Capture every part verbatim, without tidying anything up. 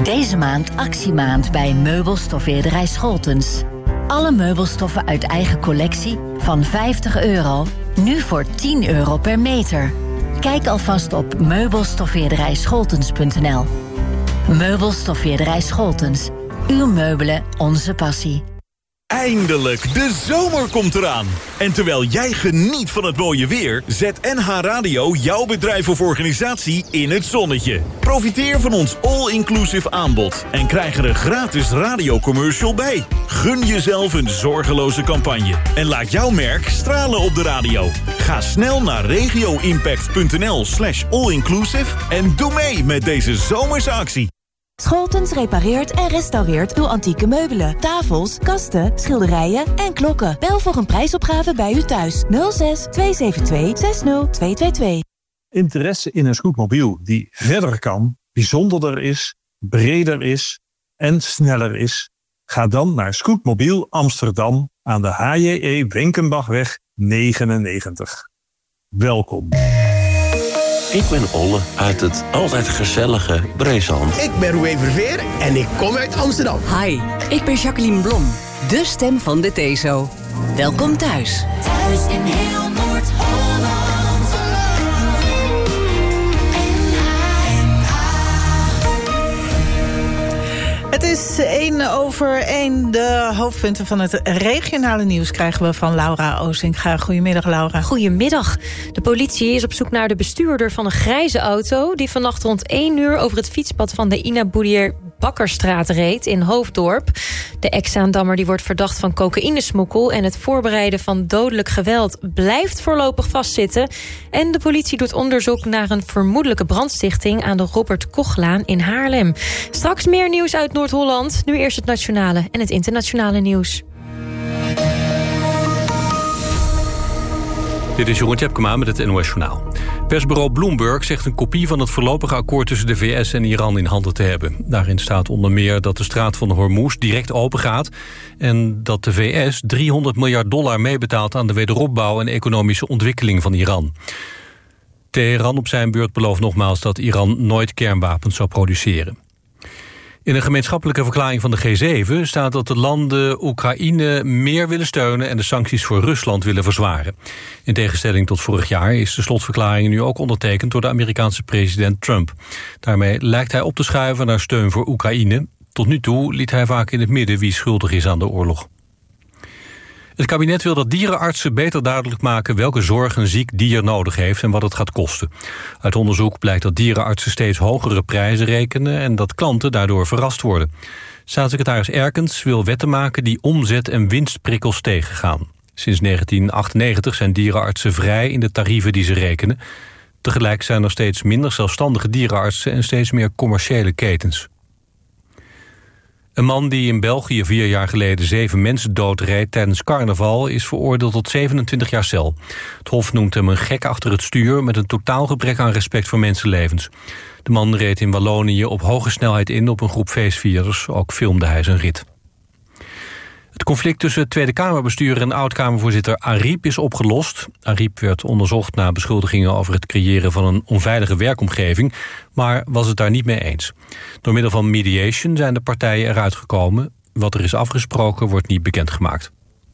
Deze maand actiemaand bij meubelstofweerderij Scholtens. Alle meubelstoffen uit eigen collectie van vijftig euro, nu voor tien euro per meter. Kijk alvast op meubelstofweerderij scholtens punt n l. Meubelstofweerderij Scholtens. Uw meubelen, onze passie. Eindelijk, de zomer komt eraan. En terwijl jij geniet van het mooie weer, zet N H Radio jouw bedrijf of organisatie in het zonnetje. Profiteer van ons all-inclusive aanbod en krijg er een gratis radiocommercial bij. Gun jezelf een zorgeloze campagne en laat jouw merk stralen op de radio. Ga snel naar regioimpact.nl slash allinclusive en doe mee met deze zomerse actie. Scholtens repareert en restaureert uw antieke meubelen, tafels, kasten, schilderijen en klokken. Bel voor een prijsopgave bij u thuis. nul zes twee zeven twee zes nul twee twee twee. Interesse in een scootmobiel die verder kan, bijzonderder is, breder is en sneller is? Ga dan naar Scootmobiel Amsterdam aan de H J E Wenkenbachweg negenennegentig. Welkom. Ik ben Olle uit het altijd gezellige Breesland. Ik ben Roué Verveer en ik kom uit Amsterdam. Hi, ik ben Jacqueline Blom, de stem van de T E S O. Welkom thuis. Thuis in heel Noord-Holland. Het is één over één. De hoofdpunten van het regionale nieuws krijgen we van Laura Oosinga. Goedemiddag, Laura. Goedemiddag. De politie is op zoek naar de bestuurder van een grijze auto die vannacht rond één uur over het fietspad van de Ina Boerier Bakkerstraat reed in Hoofddorp. De ex-Zaandammer die wordt verdacht van cocaïnesmokkel en het voorbereiden van dodelijk geweld blijft voorlopig vastzitten. En de politie doet onderzoek naar een vermoedelijke brandstichting aan de Robert Kochlaan in Haarlem. Straks meer nieuws uit Noord-Holland. Nu eerst het nationale en het internationale nieuws. Dit is Jeroen Tjepkema met het N O S Journaal. Persbureau Bloomberg zegt een kopie van het voorlopige akkoord tussen de V S en Iran in handen te hebben. Daarin staat onder meer dat de straat van Hormuz direct open gaat en dat de V S driehonderd miljard dollar meebetaalt aan de wederopbouw en economische ontwikkeling van Iran. Teheran op zijn beurt belooft nogmaals dat Iran nooit kernwapens zou produceren. In een gemeenschappelijke verklaring van de G zeven staat dat de landen Oekraïne meer willen steunen en de sancties voor Rusland willen verzwaren. In tegenstelling tot vorig jaar is de slotverklaring nu ook ondertekend door de Amerikaanse president Trump. Daarmee lijkt hij op te schuiven naar steun voor Oekraïne. Tot nu toe liet hij vaak in het midden wie schuldig is aan de oorlog. Het kabinet wil dat dierenartsen beter duidelijk maken welke zorg een ziek dier nodig heeft en wat het gaat kosten. Uit onderzoek blijkt dat dierenartsen steeds hogere prijzen rekenen en dat klanten daardoor verrast worden. Staatssecretaris Erkens wil wetten maken die omzet- en winstprikkels tegengaan. Sinds negentien achtennegentig zijn dierenartsen vrij in de tarieven die ze rekenen. Tegelijk zijn er steeds minder zelfstandige dierenartsen en steeds meer commerciële ketens. Een man die in België vier jaar geleden zeven mensen doodreed tijdens carnaval is veroordeeld tot zevenentwintig jaar cel. Het Hof noemt hem een gek achter het stuur met een totaal gebrek aan respect voor mensenlevens. De man reed in Wallonië op hoge snelheid in op een groep feestvierders. Ook filmde hij zijn rit. Het conflict tussen het Tweede Kamerbestuur en oud-Kamervoorzitter Ariep is opgelost. Ariep werd onderzocht na beschuldigingen over het creëren van een onveilige werkomgeving, maar was het daar niet mee eens. Door middel van mediation zijn de partijen eruit gekomen. Wat er is afgesproken wordt niet bekendgemaakt.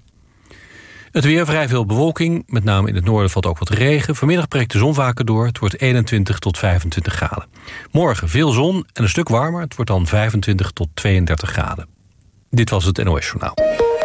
Het weer, vrij veel bewolking, met name in het noorden valt ook wat regen. Vanmiddag breekt de zon vaker door, het wordt eenentwintig tot vijfentwintig graden. Morgen veel zon en een stuk warmer, het wordt dan vijfentwintig tot tweeëndertig graden. Dit was het N O S Journaal.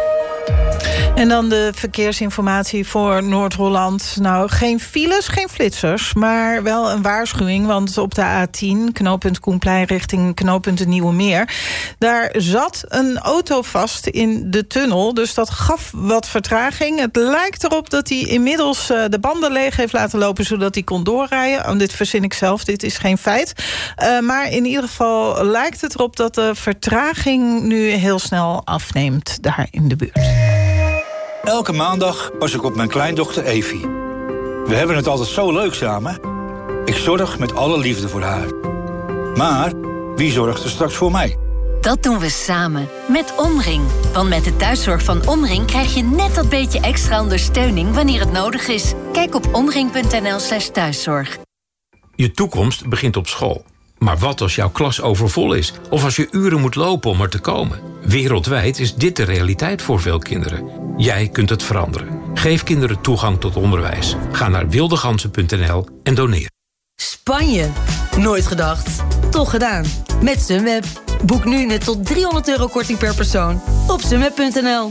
En dan de verkeersinformatie voor Noord-Holland. Nou, geen files, geen flitsers, maar wel een waarschuwing. Want op de A tien, knooppunt Koenplein richting knooppunt de Nieuwe Meer, daar zat een auto vast in de tunnel. Dus dat gaf wat vertraging. Het lijkt erop dat hij inmiddels de banden leeg heeft laten lopen, zodat hij kon doorrijden. Oh, dit verzin ik zelf, dit is geen feit. Uh, maar in ieder geval lijkt het erop dat de vertraging nu heel snel afneemt daar in de buurt. Elke maandag pas ik op mijn kleindochter Evie. We hebben het altijd zo leuk samen. Ik zorg met alle liefde voor haar. Maar wie zorgt er straks voor mij? Dat doen we samen, met Omring. Want met de thuiszorg van Omring krijg je net dat beetje extra ondersteuning wanneer het nodig is. Kijk op omring punt n l slash thuiszorg. Je toekomst begint op school. Maar wat als jouw klas overvol is? Of als je uren moet lopen om er te komen? Wereldwijd is dit de realiteit voor veel kinderen. Jij kunt het veranderen. Geef kinderen toegang tot onderwijs. Ga naar wildegansen punt n l en doneer. Spanje? Nooit gedacht. Toch gedaan. Met Sunweb. Boek nu net tot driehonderd euro korting per persoon op sunweb punt n l.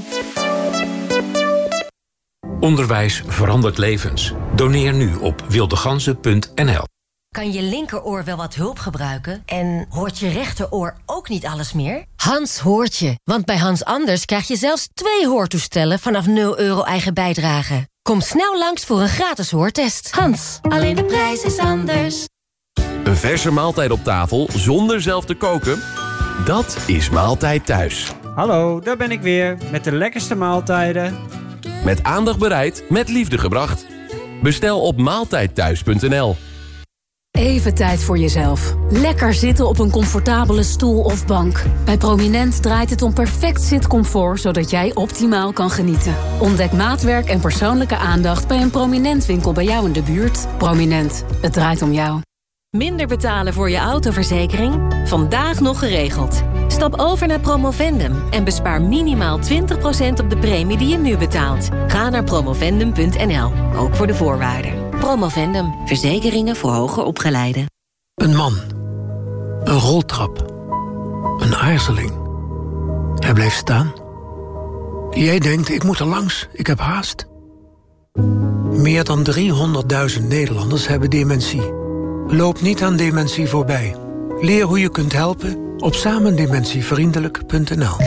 Onderwijs verandert levens. Doneer nu op wildegansen punt n l. Kan je linkeroor wel wat hulp gebruiken? En hoort je rechteroor ook niet alles meer? Hans hoort je, want bij Hans Anders krijg je zelfs twee hoortoestellen vanaf nul euro eigen bijdrage. Kom snel langs voor een gratis hoortest. Hans, alleen de prijs is anders. Een verse maaltijd op tafel zonder zelf te koken? Dat is Maaltijd Thuis. Hallo, daar ben ik weer met de lekkerste maaltijden. Met aandacht bereid, met liefde gebracht. Bestel op maaltijdthuis punt n l. Even tijd voor jezelf. Lekker zitten op een comfortabele stoel of bank. Bij Prominent draait het om perfect zitcomfort, zodat jij optimaal kan genieten. Ontdek maatwerk en persoonlijke aandacht bij een Prominent winkel bij jou in de buurt. Prominent, het draait om jou. Minder betalen voor je autoverzekering? Vandaag nog geregeld. Stap over naar Promovendum en bespaar minimaal twintig procent op de premie die je nu betaalt. Ga naar promovendum punt n l, ook voor de voorwaarden. Promovendum, verzekeringen voor hoger opgeleiden. Een man. Een roltrap. Een aarzeling. Hij blijft staan. Jij denkt, ik moet er langs, ik heb haast. Meer dan driehonderdduizend Nederlanders hebben dementie. Loop niet aan dementie voorbij. Leer hoe je kunt helpen op samendementievriendelijk punt n l.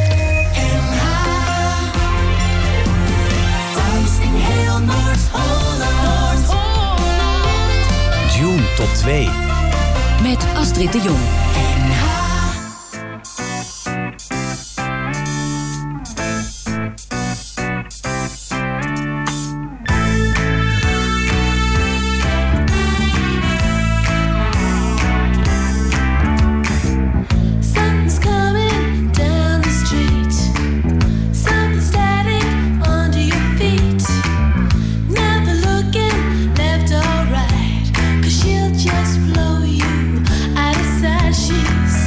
June tot twee. Met Astrid de Jong. Just blow you out of sight. She's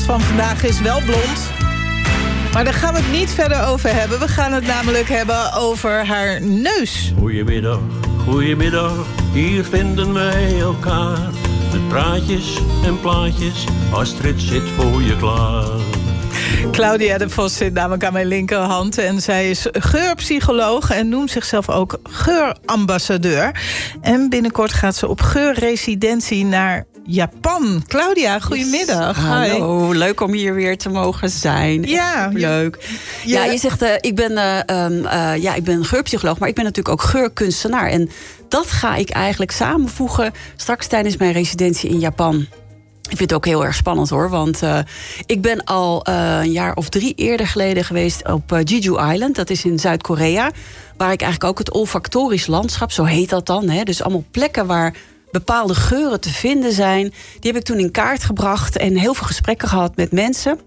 van vandaag is wel blond. Maar daar gaan we het niet verder over hebben. We gaan het namelijk hebben over haar neus. Goedemiddag, goedemiddag, hier vinden wij elkaar. Met praatjes en plaatjes, Astrid zit voor je klaar. Claudia de Vos zit namelijk aan mijn linkerhand. En zij is geurpsycholoog en noemt zichzelf ook geurambassadeur. En binnenkort gaat ze op geurresidentie naar Japan. Claudia, goedemiddag. Yes. Hallo, Hi. Leuk om hier weer te mogen zijn. Ja, leuk. Ja, ja, je zegt, uh, ik, ben, uh, um, uh, ja, ik ben geurpsycholoog, maar ik ben natuurlijk ook geurkunstenaar. En dat ga ik eigenlijk samenvoegen straks tijdens mijn residentie in Japan. Ik vind het ook heel erg spannend hoor, want uh, ik ben al uh, een jaar of drie eerder geleden geweest op uh, Jeju Island. Dat is in Zuid-Korea, waar ik eigenlijk ook het olfactorisch landschap, zo heet dat dan. Hè, dus allemaal plekken waar bepaalde geuren te vinden zijn. Die heb ik toen in kaart gebracht en heel veel gesprekken gehad met mensen.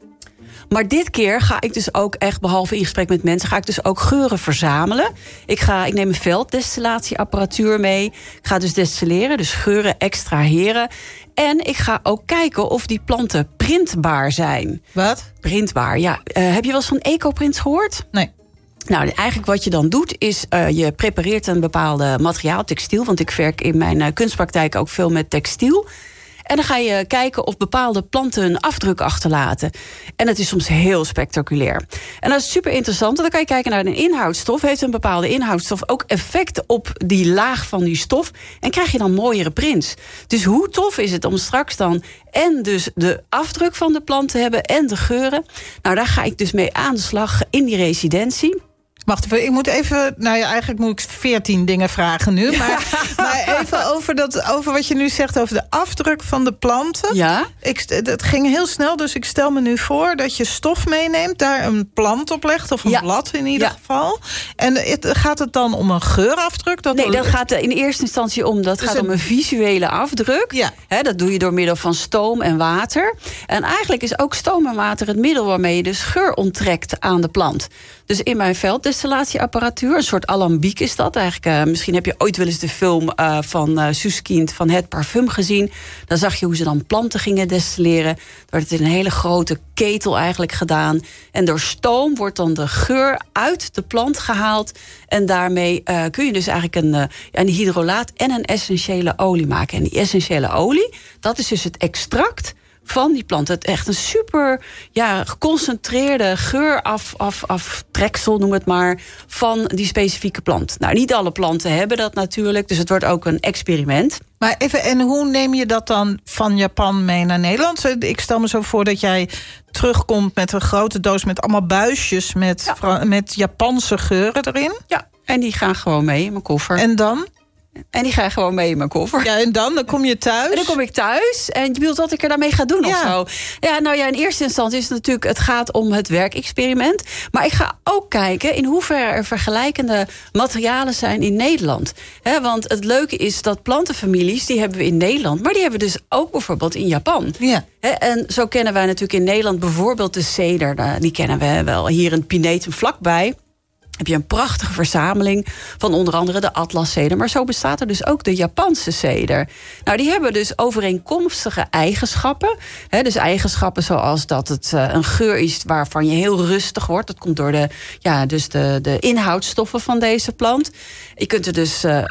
Maar dit keer ga ik dus ook echt, behalve in gesprek met mensen, ga ik dus ook geuren verzamelen. Ik, ga, ik neem een velddestillatieapparatuur mee. Ik ga dus destilleren, dus geuren extraheren. En ik ga ook kijken of die planten printbaar zijn. Wat? Printbaar, ja. Uh, heb je wel eens van ecoprints gehoord? Nee. Nou, eigenlijk wat je dan doet is, uh, je prepareert een bepaalde materiaal, textiel. Want ik werk in mijn uh, kunstpraktijk ook veel met textiel. En dan ga je kijken of bepaalde planten een afdruk achterlaten. En dat is soms heel spectaculair. En dat is super interessant. Dan kan je kijken naar een inhoudstof. Heeft een bepaalde inhoudstof ook effect op die laag van die stof? En krijg je dan mooiere prints. Dus hoe tof is het om straks dan en dus de afdruk van de plant te hebben en de geuren? Nou, daar ga ik dus mee aan de slag in die residentie. Wacht even, ik moet even... Nou ja, eigenlijk moet ik veertien dingen vragen nu. Maar, maar even over, dat, over wat je nu zegt over de afdruk van de planten. Ja? Ik, het ging heel snel, dus ik stel me nu voor dat je stof meeneemt, daar een plant op legt, of een ja. blad in ieder ja. geval. En het, gaat het dan om een geurafdruk? Dat nee, dat gaat in eerste instantie om, dat dus gaat een... om een visuele afdruk. Ja. He, dat doe je door middel van stoom en water. En eigenlijk is ook stoom en water het middel waarmee je dus geur onttrekt aan de plant. Dus in mijn velddestillatieapparatuur, een soort alambiek is dat. Eigenlijk, uh, misschien heb je ooit wel eens de film uh, van uh, Suskind van Het Parfum gezien. Dan zag je hoe ze dan planten gingen destilleren. Dan werd het in een hele grote ketel eigenlijk gedaan. En door stoom wordt dan de geur uit de plant gehaald. En daarmee uh, kun je dus eigenlijk een, uh, een hydrolaat en een essentiële olie maken. En die essentiële olie, dat is dus het extract van die plant. Het echt een super ja, geconcentreerde geur af, af, aftreksel, noem het maar, van die specifieke plant. Nou, niet alle planten hebben dat natuurlijk, dus het wordt ook een experiment. Maar even, en hoe neem je dat dan van Japan mee naar Nederland? Ik stel me zo voor dat jij terugkomt met een grote doos met allemaal buisjes met, ja. met Japanse geuren erin. Ja, en die gaan gewoon mee in mijn koffer. En dan? En die ga je gewoon mee in mijn koffer. Ja, en dan? Dan kom je thuis? En dan kom ik thuis. En je bedoelt wat ik er daarmee ga doen ja. of zo. Ja, nou ja, in eerste instantie is het natuurlijk, het gaat om het werkexperiment. Maar ik ga ook kijken in hoeverre er vergelijkende materialen zijn in Nederland. He, want het leuke is dat plantenfamilies, die hebben we in Nederland, maar die hebben we dus ook bijvoorbeeld in Japan. Ja. He, en zo kennen wij natuurlijk in Nederland bijvoorbeeld de ceder. Die kennen we wel. Hier in Pinetum vlakbij heb je een prachtige verzameling van onder andere de atlasceder. Maar zo bestaat er dus ook de Japanse ceder. Nou, die hebben dus overeenkomstige eigenschappen. Hè, dus eigenschappen zoals dat het uh, een geur is waarvan je heel rustig wordt. Dat komt door de, ja, dus de, de inhoudstoffen van deze plant. Je kunt er dus uh,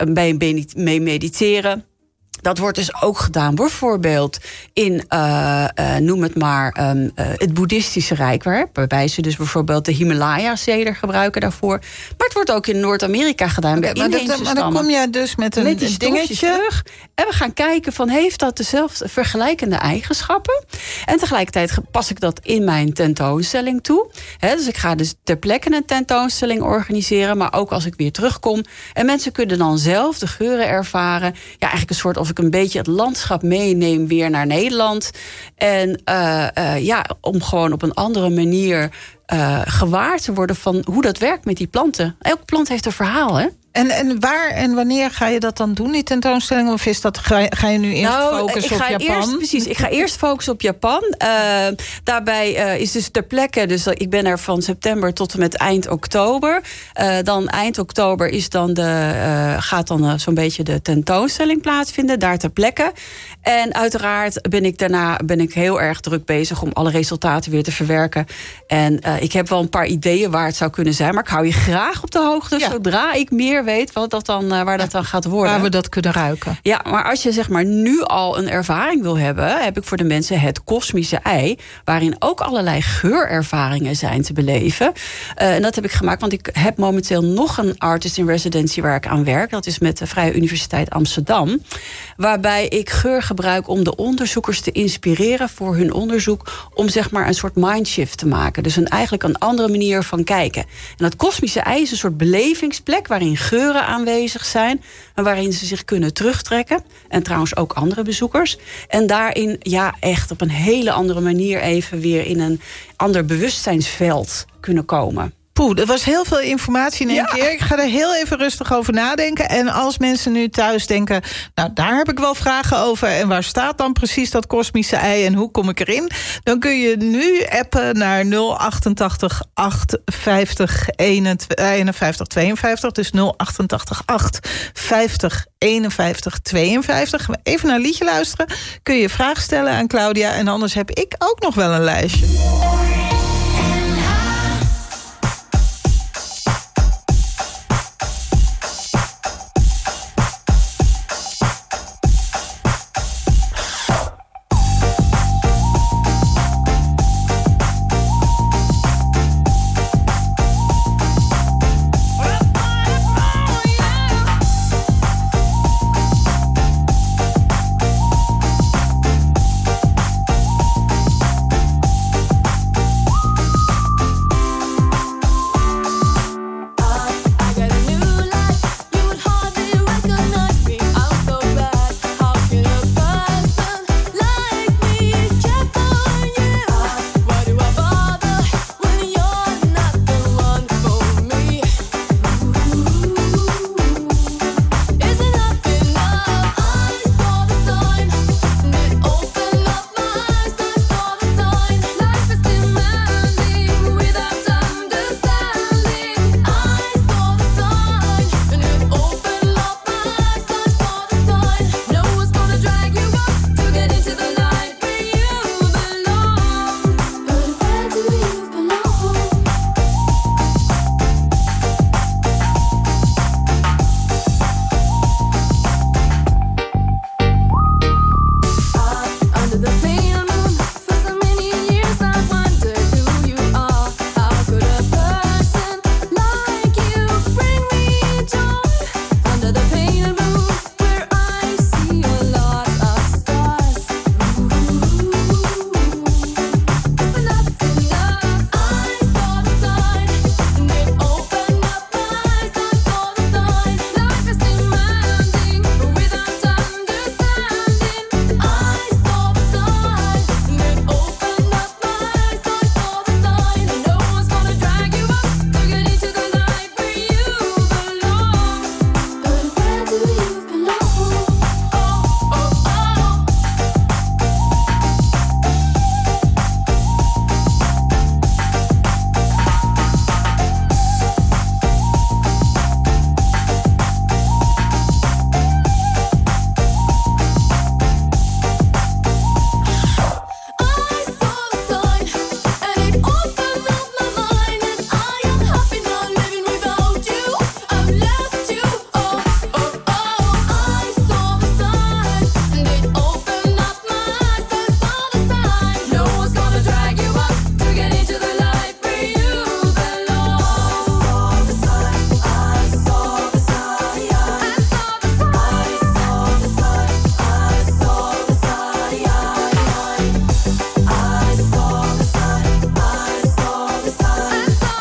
mee mediteren. Dat wordt dus ook gedaan bijvoorbeeld in, uh, uh, noem het maar, um, uh, het boeddhistische rijk. Waarbij ze dus bijvoorbeeld de Himalaya-ceder gebruiken daarvoor. Maar het wordt ook in Noord-Amerika gedaan okay, bij inheemse stammen. Maar dan kom jij dus met een, met die een dingetje terug. En we gaan kijken van, heeft dat dezelfde vergelijkende eigenschappen? En tegelijkertijd pas ik dat in mijn tentoonstelling toe. He, dus ik ga dus ter plekke een tentoonstelling organiseren. Maar ook als ik weer terugkom. En mensen kunnen dan zelf de geuren ervaren. Ja, eigenlijk een soort of ik een beetje het landschap meeneem weer naar Nederland. En uh, uh, ja, om gewoon op een andere manier uh, gewaar te worden van hoe dat werkt met die planten. Elke plant heeft een verhaal, hè? En, en waar en wanneer ga je dat dan doen, die tentoonstelling? Of is dat, ga, je, ga je nu eerst nou, focussen ik ga op Japan? Eerst, precies, ik ga eerst focussen op Japan. Uh, daarbij uh, is dus ter plekke, dus ik ben er van september tot en met eind oktober. Uh, dan eind oktober is dan de, uh, gaat dan uh, zo'n beetje de tentoonstelling plaatsvinden, daar ter plekke. En uiteraard ben ik daarna ben ik heel erg druk bezig om alle resultaten weer te verwerken. En uh, ik heb wel een paar ideeën waar het zou kunnen zijn, maar ik hou je graag op de hoogte, ja. Zodra ik meer weet wat dat dan, uh, waar dat dan gaat worden. Waar we dat kunnen ruiken. Ja, maar als je zeg maar nu al een ervaring wil hebben, heb ik voor de mensen het kosmische ei, waarin ook allerlei geurervaringen zijn te beleven. Uh, en dat heb ik gemaakt, want ik heb momenteel nog een artist in residency waar ik aan werk. Dat is met de Vrije Universiteit Amsterdam. Waarbij ik geur gebruik om de onderzoekers te inspireren voor hun onderzoek, om zeg maar een soort mindshift te maken. Dus een, eigenlijk een andere manier van kijken. En dat kosmische ei is een soort belevingsplek waarin geuren aanwezig zijn en waarin ze zich kunnen terugtrekken. En trouwens ook andere bezoekers. En daarin ja echt op een hele andere manier even weer in een ander bewustzijnsveld kunnen komen. Poeh, dat was heel veel informatie in één ja. keer. Ik ga er heel even rustig over nadenken. En als mensen nu thuis denken, nou, daar heb ik wel vragen over. En waar staat dan precies dat kosmische ei en hoe kom ik erin? Dan kun je nu appen naar nul achtentachtig acht vijftig eenenvijftig tweeënvijftig. Dus nul achtentachtig acht vijftig eenenvijftig tweeënvijftig. Even naar een liedje luisteren. Kun je vragen stellen aan Claudia. En anders heb ik ook nog wel een lijstje.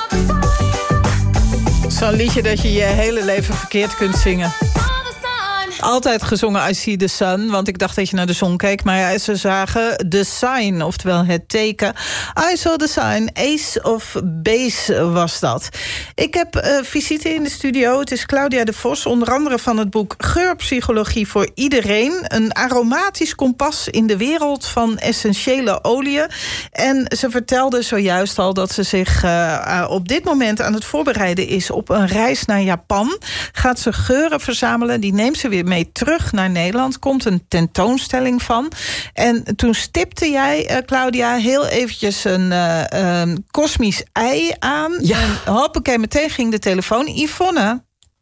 Zo'n liedje dat je je hele leven verkeerd kunt zingen. Altijd gezongen I See the Sun, want ik dacht dat je naar de zon keek. Maar ja, ze zagen the sign, oftewel het teken. I saw the sign, Ace of Base was dat. Ik heb uh, visite in de studio. Het is Claudia de Vos, onder andere van het boek Geurpsychologie voor iedereen. Een aromatisch kompas in de wereld van essentiële oliën. En ze vertelde zojuist al dat ze zich uh, op dit moment aan het voorbereiden is op een reis naar Japan. Gaat ze geuren verzamelen, die neemt ze weer mee terug naar Nederland. Komt een tentoonstelling van. En toen stipte jij, uh, Claudia, heel eventjes een uh, um, kosmisch ei aan. Ja. En hoppakee, meteen ging de telefoon. Yvonne.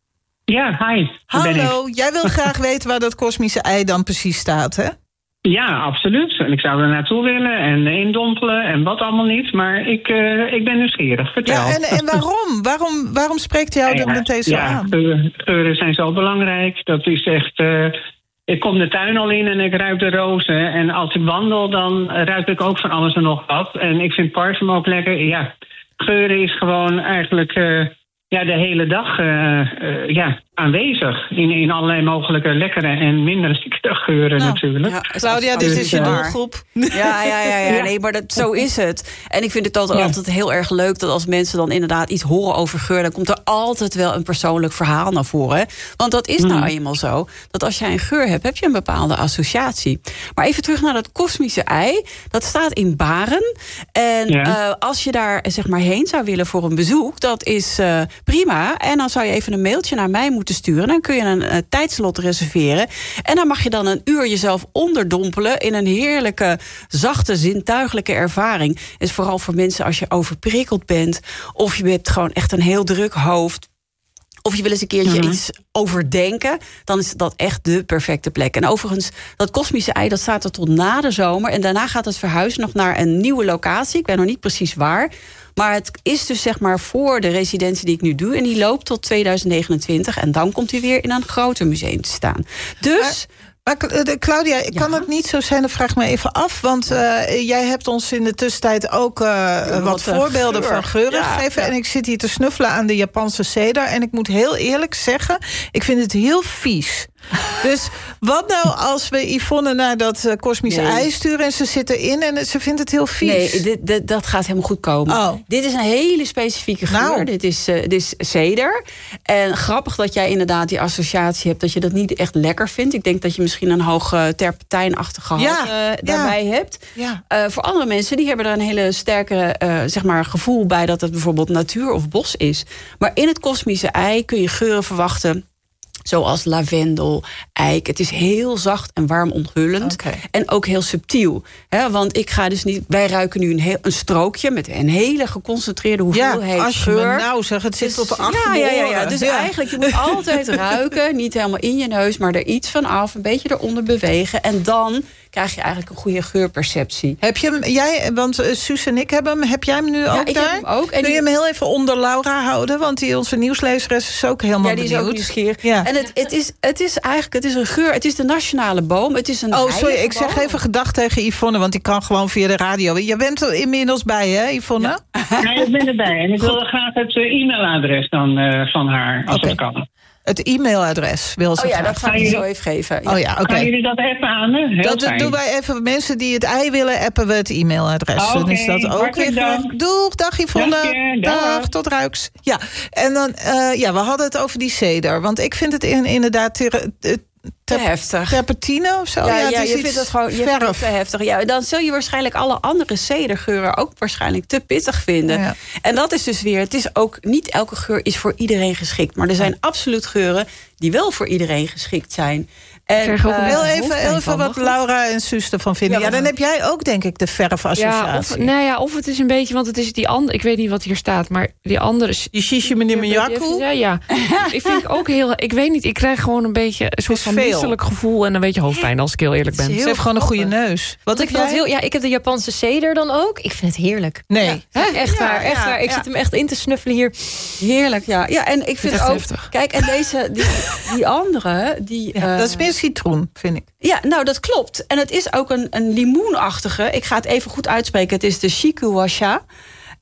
Ja, hi. Hallo, jij wil graag weten waar dat kosmische ei dan precies staat, hè? Ja, absoluut. En ik zou er naartoe willen en indompelen en wat allemaal niet. Maar ik, uh, ik ben nieuwsgierig. Vertel. Ja, en, en waarom? waarom? Waarom spreekt jou dat meteen zo ja, aan? Geuren, geuren zijn zo belangrijk. Dat is echt... Uh, ik kom de tuin al in en ik ruik de rozen. En als ik wandel, dan ruik ik ook van alles en nog wat. En ik vind parfum ook lekker. Ja, geuren is gewoon eigenlijk... Uh, ja, de hele dag uh, uh, ja, aanwezig. In, in allerlei mogelijke lekkere en minder lekkere geuren nou, natuurlijk. Ja, Claudia, dit is je doelgroep. Ja, ja, ja, ja, nee, maar dat, zo is het. En ik vind het altijd, ja. altijd heel erg leuk dat als mensen dan inderdaad iets horen over geur, dan komt er altijd wel een persoonlijk verhaal naar voren. Want dat is nou eenmaal zo, dat als jij een geur hebt, heb je een bepaalde associatie. Maar even terug naar dat kosmische ei. Dat staat in Baren. En ja. uh, als je daar zeg maar heen zou willen voor een bezoek, dat is uh, prima. En dan zou je even een mailtje naar mij moeten sturen. Dan kun je een uh, tijdslot reserveren. En dan mag je dan een uur jezelf onderdompelen in een heerlijke, zachte, zintuigelijke ervaring. Is vooral voor mensen als je overprikkeld bent, of je hebt gewoon echt een heel druk hoofd, of je wil eens een keertje mm-hmm. iets overdenken, dan is dat echt de perfecte plek. En overigens, dat kosmische ei, dat staat er tot na de zomer. En daarna gaat het verhuizen nog naar een nieuwe locatie. Ik weet nog niet precies waar. Maar het is dus zeg maar voor de residentie die ik nu doe. En die loopt tot tweeduizend negenentwintig. En dan komt hij weer in een groter museum te staan. Dus... Maar, maar Claudia, ja. kan het niet zo zijn? Dan vraag ik me even af. Want uh, jij hebt ons in de tussentijd ook uh, wat, wat voorbeelden geur. van geuren ja, gegeven. Ja. En ik zit hier te snuffelen aan de Japanse ceder. En ik moet heel eerlijk zeggen, ik vind het heel vies. Dus wat nou als we Yvonne naar dat uh, kosmische nee. ei sturen en ze zit erin en ze vindt het heel vies? Nee, dit, dit, dat gaat helemaal goed komen. Oh. Dit is een hele specifieke geur. Nou. Dit is, uh, dit is ceder. En grappig dat jij inderdaad die associatie hebt dat je dat niet echt lekker vindt. Ik denk dat je misschien een hoog uh, terpentijnachtige gehalte ja. uh, daarbij ja. hebt. Ja. Uh, voor andere mensen, die hebben er een hele sterke uh, zeg maar, gevoel bij dat het bijvoorbeeld natuur of bos is. Maar in het kosmische ei kun je geuren verwachten zoals lavendel, eik. Het is heel zacht en warm onthullend. Okay. En ook heel subtiel. He, want ik ga dus niet... Wij ruiken nu een, heel, een strookje met een hele geconcentreerde hoeveelheid ja, als je geur. Me nou zeg, het zit tot de achter ja, ja, ja, ja. Dus ja. eigenlijk, je moet altijd ruiken. Niet helemaal in je neus, maar er iets van af. Een beetje eronder bewegen. En dan krijg je eigenlijk een goede geurperceptie. Heb je hem, jij, want uh, Suus en ik hebben hem, heb jij hem nu ja, ook ik daar? Heb hem ook. En kun je hem heel even onder Laura houden? Want die onze nieuwslezeres is ook helemaal benieuwd. Ja, die is ook nieuwsgierig. Ja. En het, het, is, het is eigenlijk, het is een geur, het is de nationale boom. Het is een oh, sorry, ik boom. zeg even gedag tegen Yvonne, want die kan gewoon via de radio. Je bent er inmiddels bij, hè, Yvonne? Ja, ja ik ben erbij. En ik wilde graag het uh, e-mailadres dan uh, van haar, als okay. dat kan. Het e-mailadres wil ze Oh ja, graag. dat ga je zo even geven. Ja. Oh ja, oké. Okay. Gaan jullie dat even aan? Heel dat fijn. doen wij even. Mensen die het ei willen, appen we het e-mailadres. Oh, dan okay. is dat ook weer dank. Doeg, dag Yvonne. Dag, dag. dag, tot ruiks. Ja, en dan, uh, ja, we hadden het over die ceder. Want ik vind het in, inderdaad te, te, te heftig. Terpentine of zo? Ja, ja, ja het je vindt het gewoon je vindt het te heftig. Ja, dan zul je waarschijnlijk alle andere cedergeuren ook waarschijnlijk te pittig vinden. Ja. En dat is dus weer, het is ook niet elke geur is voor iedereen geschikt. Maar er zijn absoluut geuren die wel voor iedereen geschikt zijn. En, ik krijg ook uh, heel even, heel even wat Laura en Suus ervan vinden. Ja, ja, dan heb jij ook denk ik de verfassociatie. Ja, of, nou ja, of het is een beetje, want het is die andere, ik weet niet wat hier staat, maar die andere... Die Shishi meneer Miyaku? Ja, ja. Ik vind ook heel, ik weet niet, ik krijg gewoon een beetje een soort van misselijk gevoel en een beetje hoofdpijn als ik heel eerlijk ben. Ze heeft gewoon een goede neus. Wat ik vind heel, ja, ik heb de Japanse ceder dan ook. Ik vind het heerlijk. Nee. Ja, echt waar, echt ja, waar. Ik ja. zit hem echt in te snuffelen hier. Heerlijk, ja. Ja, en ik vind het ook... heftig. Kijk, en deze, die, die andere... Die, ja, uh, dat is meer citroen, vind ik. Ja, nou, dat klopt. En het is ook een, een limoenachtige. Ik ga het even goed uitspreken. Het is de Shikuwasha.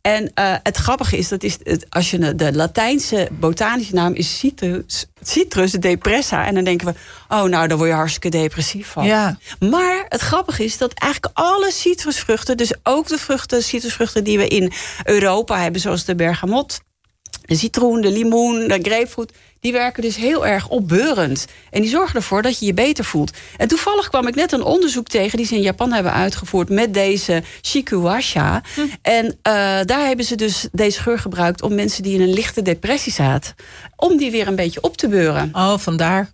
En uh, het grappige is, dat is het, als je de Latijnse botanische naam is Citrus, Citrus depressa. En dan denken we, oh nou, daar word je hartstikke depressief van. Ja. Maar het grappige is dat eigenlijk alle citrusvruchten, dus ook de vruchten, citrusvruchten die we in Europa hebben, zoals de bergamot, de citroen, de limoen, de grapefruit, die werken dus heel erg opbeurend. En die zorgen ervoor dat je je beter voelt. En toevallig kwam ik net een onderzoek tegen die ze in Japan hebben uitgevoerd met deze shikuasha. Hm. En uh, daar hebben ze dus deze geur gebruikt om mensen die in een lichte depressie zaten, om die weer een beetje op te beuren. Oh, vandaar.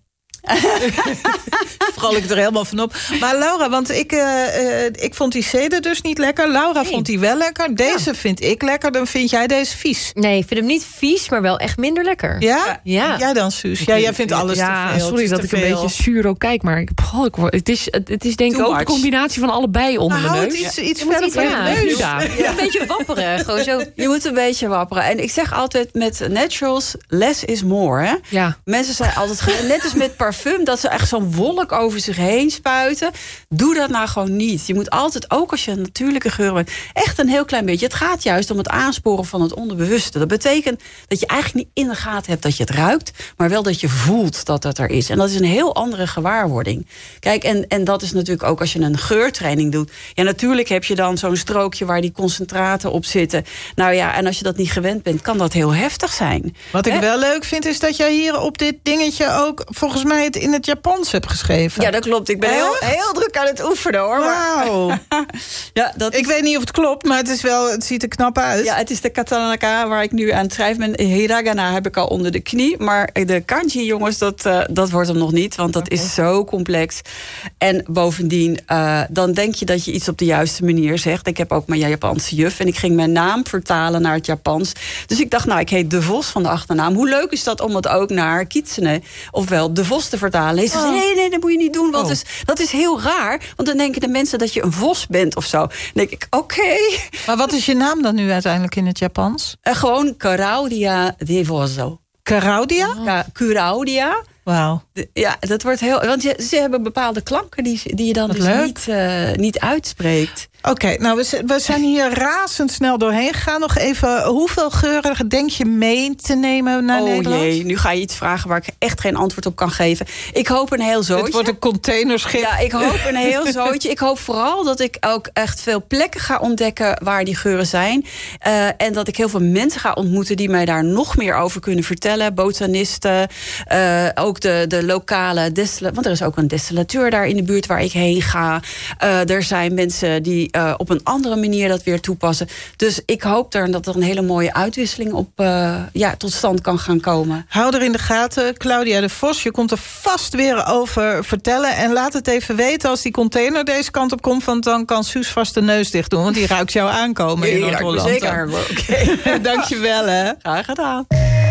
Vooral ik er helemaal van op. Maar Laura, want ik, uh, uh, ik vond die ceder dus niet lekker. Laura nee. vond die wel lekker. Deze ja. vind ik lekker. Dan vind jij deze vies. Nee, ik vind hem niet vies, maar wel echt minder lekker. Ja? Ja. Jij dan, Suus? Ja, jij vindt alles ja, te veel. Sorry dat ik een beetje zuur ook kijk, maar ik, oh, ik, het, is, het is denk ik ook een combinatie van allebei onder nou, mijn neus. Iets, iets verder van ja, je neus. Ja. Ja. Een beetje wapperen. Gewoon zo. Je moet een beetje wapperen. En ik zeg altijd met naturals, less is more. Hè? Ja. Mensen zijn altijd, net als met parfum, dat ze echt zo'n wolk over zich heen spuiten. Doe dat nou gewoon niet. Je moet altijd, ook als je een natuurlijke geur bent, echt een heel klein beetje. Het gaat juist om het aansporen van het onderbewuste. Dat betekent dat je eigenlijk niet in de gaten hebt dat je het ruikt, maar wel dat je voelt dat het er is. En dat is een heel andere gewaarwording. Kijk, en, en dat is natuurlijk ook als je een geurtraining doet. Ja, natuurlijk heb je dan zo'n strookje waar die concentraten op zitten. Nou ja, en als je dat niet gewend bent, kan dat heel heftig zijn. Wat ik He? wel leuk vind, is dat jij hier op dit dingetje ook volgens mij het in het Japans hebt geschreven. Ja, dat klopt. Ik ben heel, heel druk aan het oefenen, hoor. Wauw. Ja, dat ik is... weet niet of het klopt, maar het, is wel, het ziet er knap uit. Ja, het is de katanaka waar ik nu aan het schrijven ben. Hiragana heb ik al onder de knie. Maar de kanji, jongens, dat, uh, dat wordt hem nog niet. Want dat okay. is zo complex. En bovendien, uh, dan denk je dat je iets op de juiste manier zegt. Ik heb ook mijn Japanse juf. En ik ging mijn naam vertalen naar het Japans. Dus ik dacht, nou, ik heet De Vos van de achternaam. Hoe leuk is dat om het ook naar Kitsune, ofwel De Vos te vertalen? Ze zei, nee, nee, dat moet je niet doen. Want oh. dus, dat is heel raar. Want dan denken de mensen dat je een vos bent of zo. Dan denk ik, oké. Okay. Maar wat is je naam dan nu uiteindelijk in het Japans? Uh, gewoon Claudia De Voso. Claudia? Ja, Claudia. Wauw. Ja, dat wordt heel. Want je, ze hebben bepaalde klanken die, die je dan dus niet, uh, niet uitspreekt. Oké, okay, nou, we, we zijn hier razendsnel doorheen gegaan. Nog even, hoeveel geuren denk je mee te nemen naar oh, Nederland? Oh jee, nu ga je iets vragen waar ik echt geen antwoord op kan geven. Ik hoop een heel zootje. Het wordt een containerschip. Ja, ik hoop een heel zootje. Ik hoop vooral dat ik ook echt veel plekken ga ontdekken waar die geuren zijn. Uh, en dat ik heel veel mensen ga ontmoeten die mij daar nog meer over kunnen vertellen. Botanisten, uh, ook de, de lokale destillateur. Want er is ook een destillateur daar in de buurt waar ik heen ga. Uh, er zijn mensen die Uh, op een andere manier dat weer toepassen. Dus ik hoop er dat er een hele mooie uitwisseling op uh, ja, tot stand kan gaan komen. Hou er in de gaten, Claudia de Vos. Je komt er vast weer over vertellen. En laat het even weten als die container deze kant op komt. Want dan kan Suus vast de neus dicht doen. Want die ruikt jou aankomen in Noord-Holland. Zeker. Oké. Okay. Dank je wel, hè. Graag gedaan.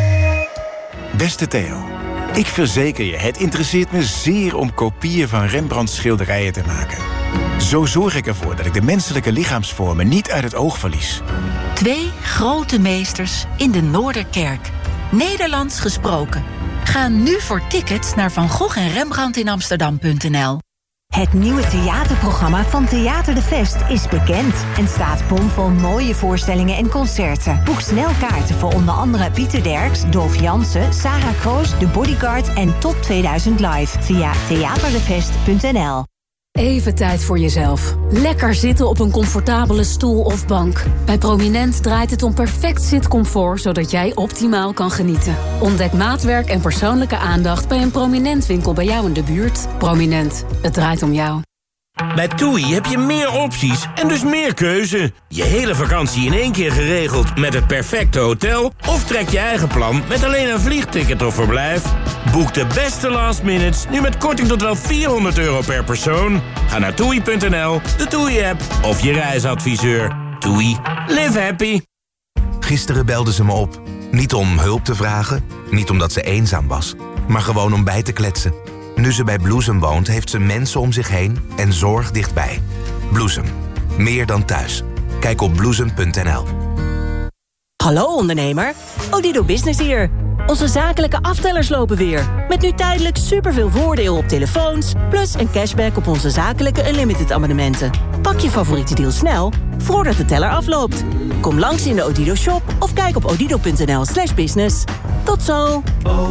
Beste Theo, ik verzeker je, het interesseert me zeer om kopieën van Rembrandts schilderijen te maken. Zo zorg ik ervoor dat ik de menselijke lichaamsvormen niet uit het oog verlies. Twee grote meesters in de Noorderkerk. Nederlands gesproken. Ga nu voor tickets naar Van Gogh en Rembrandt in Amsterdam punt n l. Het nieuwe theaterprogramma van Theater de Vest is bekend en staat bomvol mooie voorstellingen en concerten. Boek snel kaarten voor onder andere Pieter Derks, Dolf Jansen, Sarah Kroos, The Bodyguard en Top tweeduizend Live via theater de vest punt n l. Even tijd voor jezelf. Lekker zitten op een comfortabele stoel of bank. Bij Prominent draait het om perfect zitcomfort, zodat jij optimaal kan genieten. Ontdek maatwerk en persoonlijke aandacht bij een Prominent winkel bij jou in de buurt. Prominent, het draait om jou. Bij TUI heb je meer opties en dus meer keuze. Je hele vakantie in één keer geregeld met het perfecte hotel? Of trek je eigen plan met alleen een vliegticket of verblijf? Boek de beste last minutes nu met korting tot wel vierhonderd euro per persoon. Ga naar toei punt n l, de TUI-app of je reisadviseur. TUI, live happy. Gisteren belde ze me op. Niet om hulp te vragen, niet omdat ze eenzaam was, maar gewoon om bij te kletsen. Nu ze bij Bloesem woont, heeft ze mensen om zich heen en zorg dichtbij. Bloesem. Meer dan thuis. Kijk op bloesem punt n l. Hallo ondernemer, Odido Business hier. Onze zakelijke aftellers lopen weer. Met nu tijdelijk superveel voordeel op telefoons... plus een cashback op onze zakelijke Unlimited abonnementen. Pak je favoriete deal snel, voordat de teller afloopt. Kom langs in de Odido shop of kijk op odido.nl slash business. Tot zo!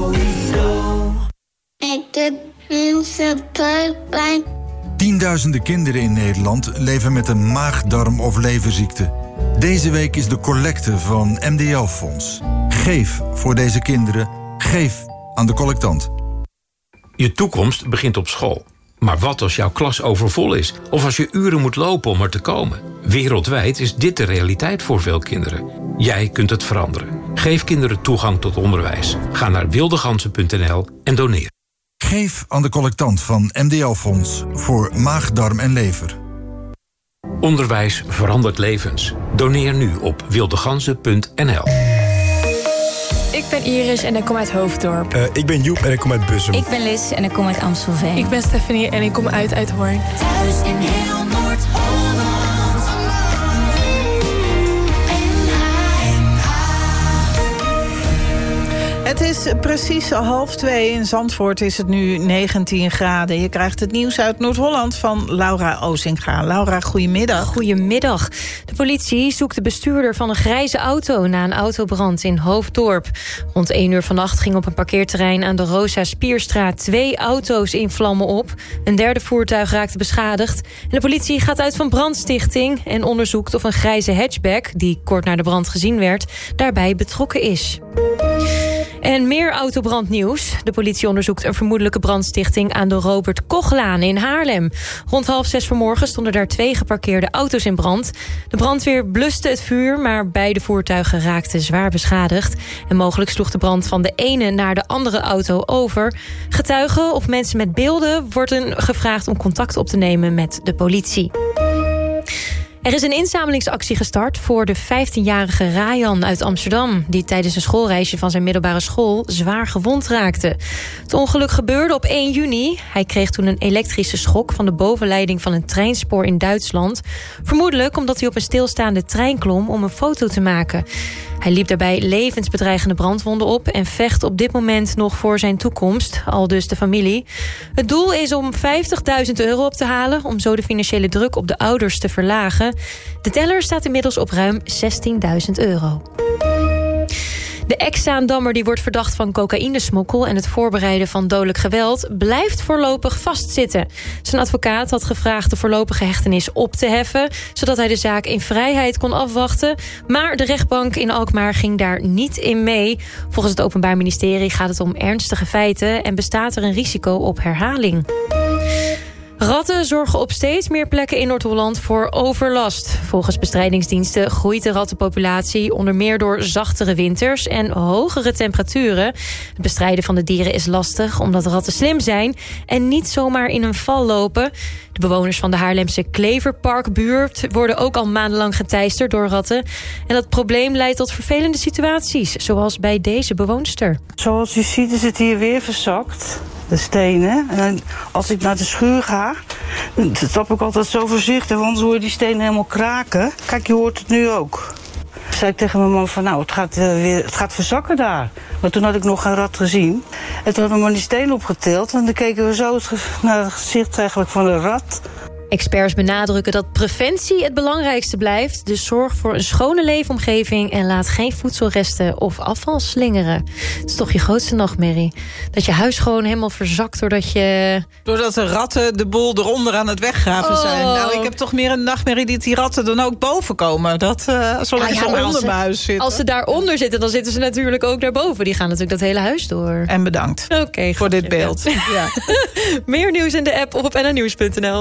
Ik doe mensen pijn. Tienduizenden kinderen in Nederland leven met een maag-darm- of leverziekte. Deze week is de collecte van M D L-fonds. Geef voor deze kinderen. Geef aan de collectant. Je toekomst begint op school. Maar wat als jouw klas overvol is? Of als je uren moet lopen om er te komen? Wereldwijd is dit de realiteit voor veel kinderen. Jij kunt het veranderen. Geef kinderen toegang tot onderwijs. Ga naar wildegansen punt n l en doneer. Geef aan de collectant van M D L-fonds voor maag, darm en lever. Onderwijs verandert levens. Doneer nu op wildegansen punt n l. Ik ben Iris en ik kom uit Hoofddorp. Uh, ik ben Joep en ik kom uit Bussum. Ik ben Liz en ik kom uit Amstelveen. Ik ben Stephanie en ik kom uit Uithoorn. Thuis in heel Noord-Holland. Het is precies half twee. In Zandvoort is het nu negentien graden. Je krijgt het nieuws uit Noord-Holland van Laura Ozinga. Laura, goedemiddag. Goedemiddag. De politie zoekt de bestuurder van een grijze auto na een autobrand in Hoofddorp. Rond één uur vannacht ging op een parkeerterrein aan de Rosa Spierstraat twee auto's in vlammen op. Een derde voertuig raakte beschadigd. En de politie gaat uit van brandstichting en onderzoekt of een grijze hatchback, die kort na de brand gezien werd, daarbij betrokken is. En meer autobrandnieuws. De politie onderzoekt een vermoedelijke brandstichting aan de Robert Kochlaan in Haarlem. Rond half zes vanmorgen stonden daar twee geparkeerde auto's in brand. De brandweer bluste het vuur, maar beide voertuigen raakten zwaar beschadigd. En mogelijk sloeg de brand van de ene naar de andere auto over. Getuigen of mensen met beelden worden gevraagd om contact op te nemen met de politie. Er is een inzamelingsactie gestart voor de vijftienjarige Rayan uit Amsterdam, die tijdens een schoolreisje van zijn middelbare school zwaar gewond raakte. Het ongeluk gebeurde op één juni. Hij kreeg toen een elektrische schok van de bovenleiding van een treinspoor in Duitsland. Vermoedelijk omdat hij op een stilstaande trein klom om een foto te maken. Hij liep daarbij levensbedreigende brandwonden op en vecht op dit moment nog voor zijn toekomst, aldus de familie. Het doel is om vijftigduizend euro op te halen, om zo de financiële druk op de ouders te verlagen. De teller staat inmiddels op ruim zestienduizend euro. De ex-Zaandammer die wordt verdacht van cocaïnesmokkel en het voorbereiden van dodelijk geweld blijft voorlopig vastzitten. Zijn advocaat had gevraagd de voorlopige hechtenis op te heffen, zodat hij de zaak in vrijheid kon afwachten. Maar de rechtbank in Alkmaar ging daar niet in mee. Volgens het Openbaar Ministerie gaat het om ernstige feiten en bestaat er een risico op herhaling. Ratten zorgen op steeds meer plekken in Noord-Holland voor overlast. Volgens bestrijdingsdiensten groeit de rattenpopulatie onder meer door zachtere winters en hogere temperaturen. Het bestrijden van de dieren is lastig omdat ratten slim zijn en niet zomaar in een val lopen. De bewoners van de Haarlemse Kleverparkbuurt worden ook al maandenlang geteisterd door ratten. En dat probleem leidt tot vervelende situaties, zoals bij deze bewoonster. Zoals u ziet is het hier weer verzakt. De stenen. En als ik naar de schuur ga, dan stap ik altijd zo voorzichtig, want anders hoor je die stenen helemaal kraken. Kijk, je hoort het nu ook. Toen zei ik tegen mijn man van, nou, het gaat, uh, weer, het gaat verzakken daar. Maar toen had ik nog geen rat gezien. En toen hadden we maar die stenen opgetild en dan keken we zo het ge- naar het gezicht eigenlijk van de rat. Experts benadrukken dat preventie het belangrijkste blijft. Dus zorg voor een schone leefomgeving en laat geen voedselresten of afval slingeren. Het is toch je grootste nachtmerrie. Dat je huis gewoon helemaal verzakt doordat je... Doordat de ratten de boel eronder aan het weggraven Oh. zijn. Nou, ik heb toch meer een nachtmerrie dat die ratten dan ook boven komen. Dat uh, zolang Nou ja, ze maar onder als mijn ze- huis zitten. Als ze daaronder zitten, dan zitten ze natuurlijk ook daarboven. Die gaan natuurlijk dat hele huis door. En bedankt Oké, voor dit beeld. Ja. Meer nieuws in de app of op n n nieuws punt n l.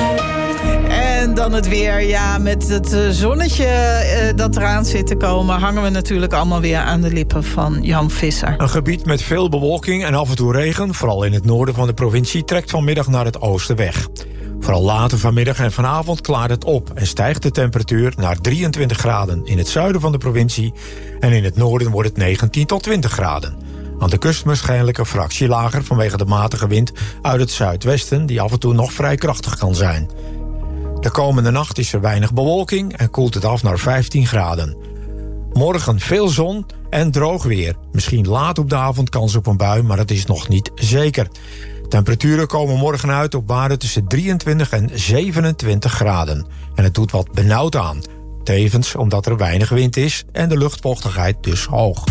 En dan het weer. Ja, met het eh, zonnetje eh, dat eraan zit te komen, hangen we natuurlijk allemaal weer aan de lippen van Jan Visser. Een gebied met veel bewolking en af en toe regen, vooral in het noorden van de provincie, trekt vanmiddag naar het oosten weg. Vooral later vanmiddag en vanavond klaart het op en stijgt de temperatuur naar drieëntwintig graden in het zuiden van de provincie en in het noorden wordt het negentien tot twintig graden. Aan de kust waarschijnlijk een fractie lager vanwege de matige wind uit het zuidwesten die af en toe nog vrij krachtig kan zijn. De komende nacht is er weinig bewolking en koelt het af naar vijftien graden. Morgen veel zon en droog weer. Misschien laat op de avond kans op een bui, maar dat is nog niet zeker. Temperaturen komen morgen uit op waarden tussen drieëntwintig en zevenentwintig graden. En het doet wat benauwd aan. Tevens omdat er weinig wind is en de luchtvochtigheid dus hoog.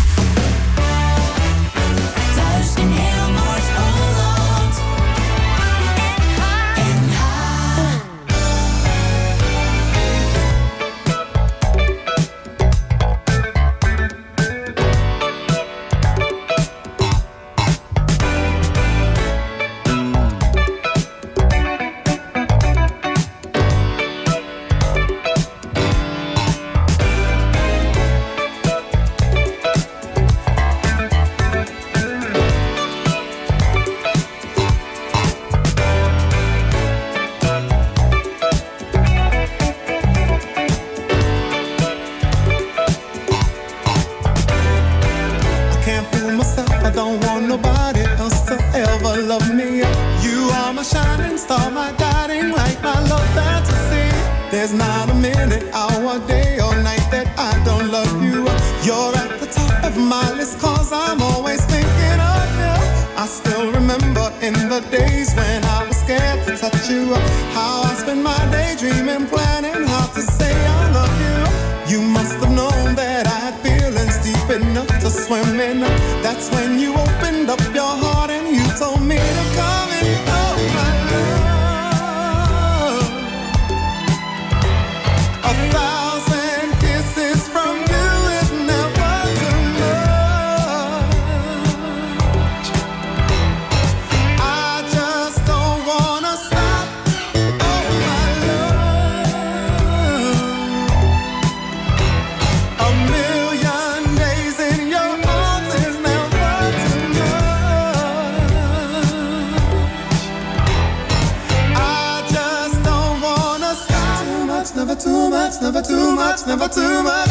Thuis in heel Noord-Holland. N H. There's not a minute, hour, day or night that I don't love you. You're at the top of my list cause I'm always thinking of you. I still remember in the days when I was scared to touch you, how I spent my day dreaming, planning how to say I love you. You must have known that I had feelings deep enough to swim in. That's when you opened up your heart and you told me to come and oh my love. A thousand kisses from you is never too much. I just don't wanna stop, oh my love. A million days in your arms is never too much. I just don't wanna stop. Too much, never too much, never too much, never too much.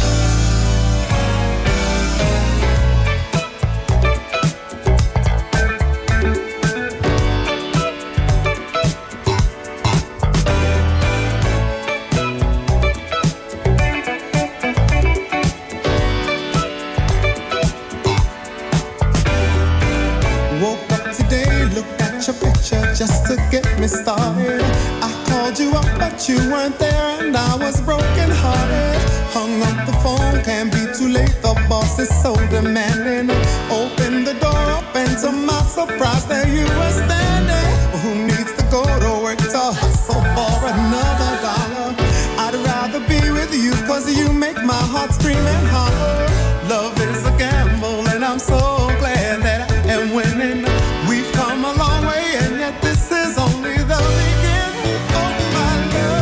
Woke up today, looked at your picture just to get me started. I called you up, but you weren't there, and I was broken hearted. Hung up the phone, can't be too late. The boss is so demanding. Open the door up, and to my surprise, there you were standing. Who needs to go to work to hustle for another dollar? I'd rather be with you, cause you make my heart scream and holler. Love is a gamble, and I'm so glad that I am winning. We've come a long way, and yet this is only the beginning. Oh my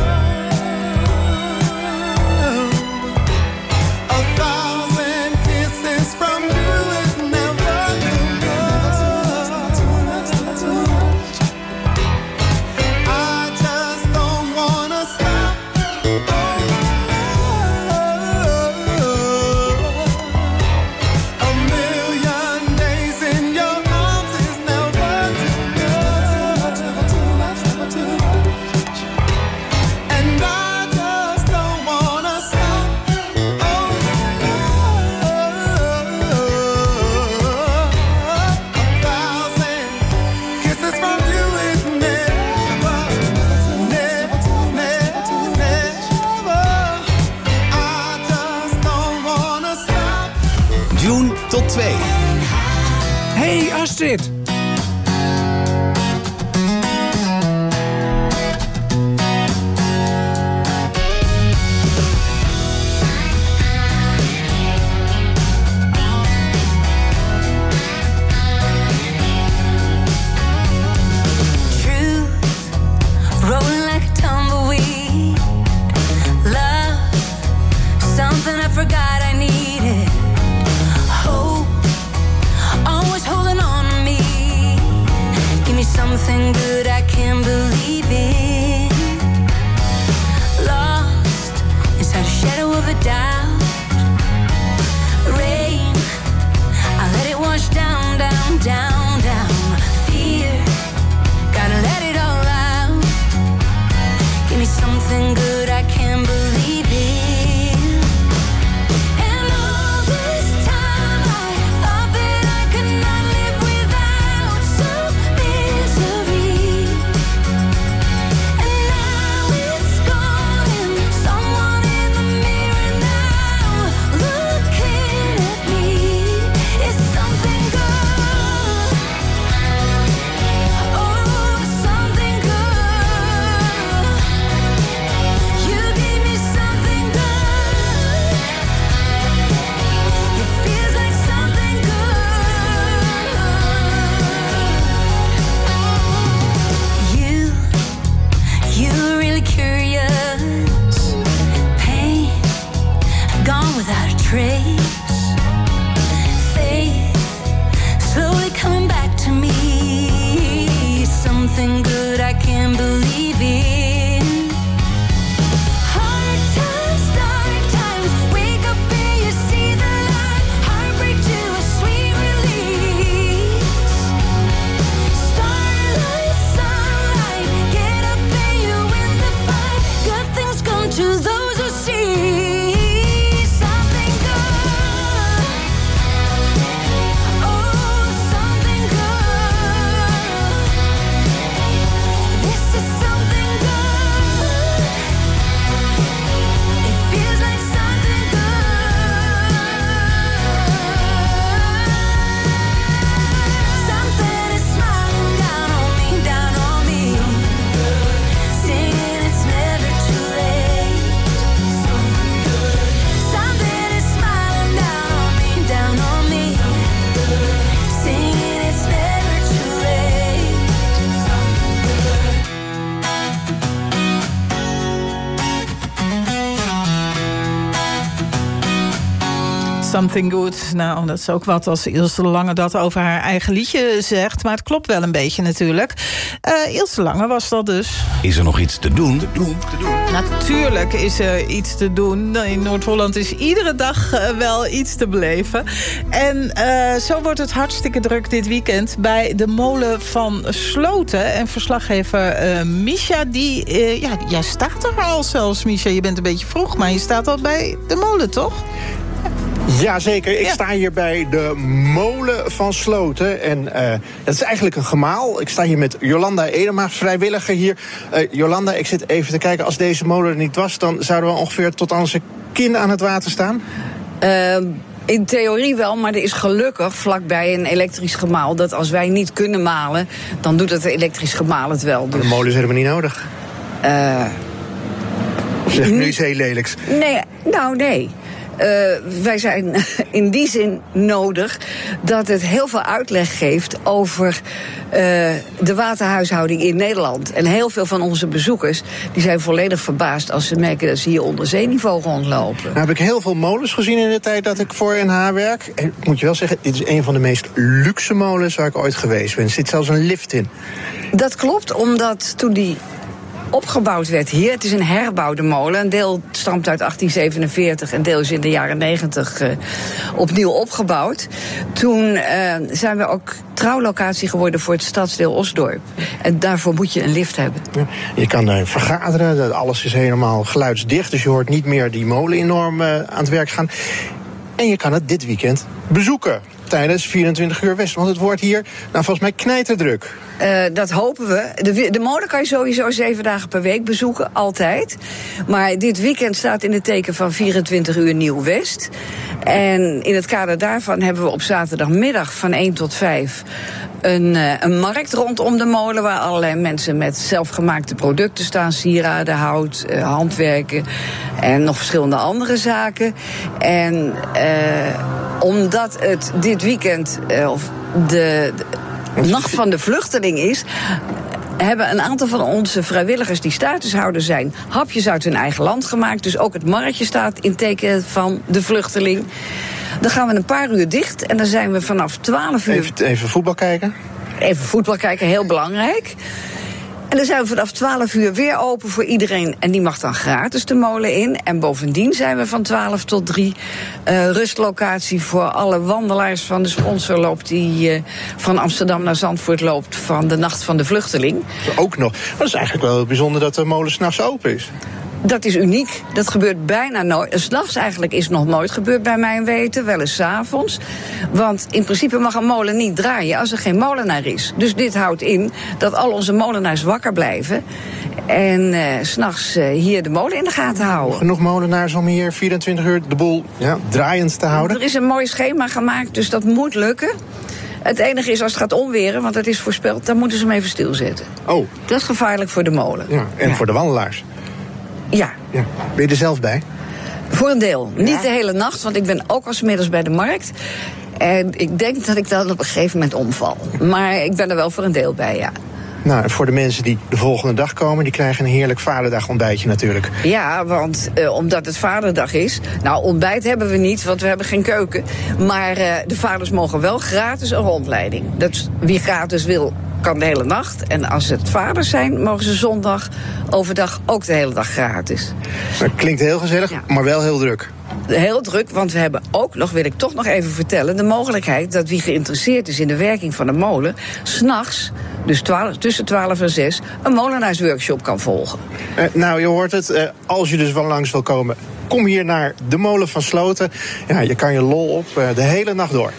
love, a thousand kisses from you is never too much. I just don't wanna stop. Oh a million days in your arms is never too much. And I just don't wanna stop. Oh, a thousand kisses from you is never, never, never, never. I just don't wanna stop. June tot twee. Hey Astrid. Truth, rolling like a tumbleweed. Love, something I forgot I needed. Hope, always holding on to me. Give me something good I can believe in. Lost inside a shadow of a doubt. Rain, I let it wash down, down, down, down. Fear, gotta let it all out. Give me something good I can believe in. And all this time something good I can believe in. Hard times, dark times, wake up and you see the light. Heartbreak to a sweet release. Starlight, sunlight, get up and you win the fight. Good things come to those who see. Something good. Nou, dat is ook wat als Ilse Lange dat over haar eigen liedje zegt. Maar het klopt wel een beetje natuurlijk. Uh, Ilse Lange was dat dus. Is er nog iets te doen? Te doen, te doen. Natuurlijk is er iets te doen. In Noord-Holland is iedere dag uh, wel iets te beleven. En uh, zo wordt het hartstikke druk dit weekend bij de molen van Sloten. En verslaggever uh, Misha, die... Uh, ja, jij staat er al zelfs, Misha. Je bent een beetje vroeg, maar je staat al bij de molen, toch? Jazeker, ik ja. sta hier bij de molen van Sloten. En uh, het is eigenlijk een gemaal. Ik sta hier met Jolanda Edema, vrijwilliger hier. Uh, Jolanda, ik zit even te kijken. Als deze molen er niet was, dan zouden we ongeveer tot aan onze kin aan het water staan? Uh, in theorie wel, maar er is gelukkig vlakbij een elektrisch gemaal... dat als wij niet kunnen malen, dan doet het elektrisch gemaal het wel. Dus. Maar de molen is helemaal niet nodig? Uh, of zeg ik nu iets heel lelijks? Nee, nou nee. Uh, wij zijn in die zin nodig dat het heel veel uitleg geeft over uh, de waterhuishouding in Nederland. En heel veel van onze bezoekers die zijn volledig verbaasd als ze merken dat ze hier onder zeeniveau rondlopen. Nou heb ik heel veel molens gezien in de tijd dat ik voor N H werk. En ik moet je wel zeggen, dit is een van de meest luxe molens waar ik ooit geweest ben. Er zit zelfs een lift in. Dat klopt, omdat toen die opgebouwd werd hier. Het is een herbouwde molen. Een deel stamt uit achttien zevenenveertig, een deel is in de jaren negentig uh, opnieuw opgebouwd. Toen uh, zijn we ook trouwlocatie geworden voor het stadsdeel Osdorp. En daarvoor moet je een lift hebben. Ja, je kan uh, vergaderen, alles is helemaal geluidsdicht, dus je hoort niet meer die molen enorm uh, aan het werk gaan. En je kan het dit weekend bezoeken tijdens vierentwintig uur West. Want het wordt hier, nou volgens mij knijterdruk. Uh, dat hopen we. De, de molen kan je sowieso zeven dagen per week bezoeken, altijd. Maar dit weekend staat in het teken van vierentwintig uur Nieuw West. En in het kader daarvan hebben we op zaterdagmiddag van één tot vijf... Een, uh, een markt rondom de molen waar allerlei mensen met zelfgemaakte producten staan. Sieraden, hout, uh, handwerken en nog verschillende andere zaken. En uh, omdat het dit weekend uh, of de, de Nacht van de Vluchteling is, hebben een aantal van onze vrijwilligers die statushouder zijn hapjes uit hun eigen land gemaakt. Dus ook het marktje staat in teken van de vluchteling. Dan gaan we een paar uur dicht en dan zijn we vanaf twaalf uur... Even, even voetbal kijken? Even voetbal kijken, heel belangrijk. En dan zijn we vanaf twaalf uur weer open voor iedereen. En die mag dan gratis de molen in. En bovendien zijn we van twaalf tot drie uh, rustlocatie voor alle wandelaars van de sponsorloop die uh, van Amsterdam naar Zandvoort loopt van de Nacht van de Vluchteling. Ook nog. Maar dat is eigenlijk wel bijzonder dat de molen 's nachts open is. Dat is uniek. Dat gebeurt bijna nooit. 's Nachts eigenlijk is nog nooit gebeurd bij mijn weten. Wel eens 's avonds. Want in principe mag een molen niet draaien als er geen molenaar is. Dus dit houdt in dat al onze molenaars wakker blijven. En uh, 's nachts uh, hier de molen in de gaten houden. Genoeg molenaars om hier vierentwintig uur de boel ja, draaiend te houden? Er is een mooi schema gemaakt, dus dat moet lukken. Het enige is als het gaat onweren, want dat is voorspeld, dan moeten ze hem even stilzetten. Oh. Dat is gevaarlijk voor de molen. Ja, en ja. voor de wandelaars? Ja. ja. Ben je er zelf bij? Voor een deel. Ja? Niet de hele nacht, want ik ben ook als middags bij de markt. En ik denk dat ik dan op een gegeven moment omval. Maar ik ben er wel voor een deel bij, ja. Nou, voor de mensen die de volgende dag komen, die krijgen een heerlijk vaderdagontbijtje natuurlijk. Ja, want uh, omdat het vaderdag is. Nou, ontbijt hebben we niet, want we hebben geen keuken. Maar uh, de vaders mogen wel gratis een rondleiding. Dat wie gratis wil kan de hele nacht. En als het vaders zijn, mogen ze zondag overdag ook de hele dag gratis. Dat klinkt heel gezellig, ja. Maar wel heel druk. Heel druk, want we hebben ook nog, wil ik toch nog even vertellen, de mogelijkheid dat wie geïnteresseerd is in de werking van de molen, 's nachts, dus twaalf, tussen twaalf en zes, een molenaarsworkshop kan volgen. Uh, nou, je hoort het. Uh, als je dus wel langs wil komen, kom hier naar de Molen van Sloten. Ja, je kan je lol op uh, de hele nacht door.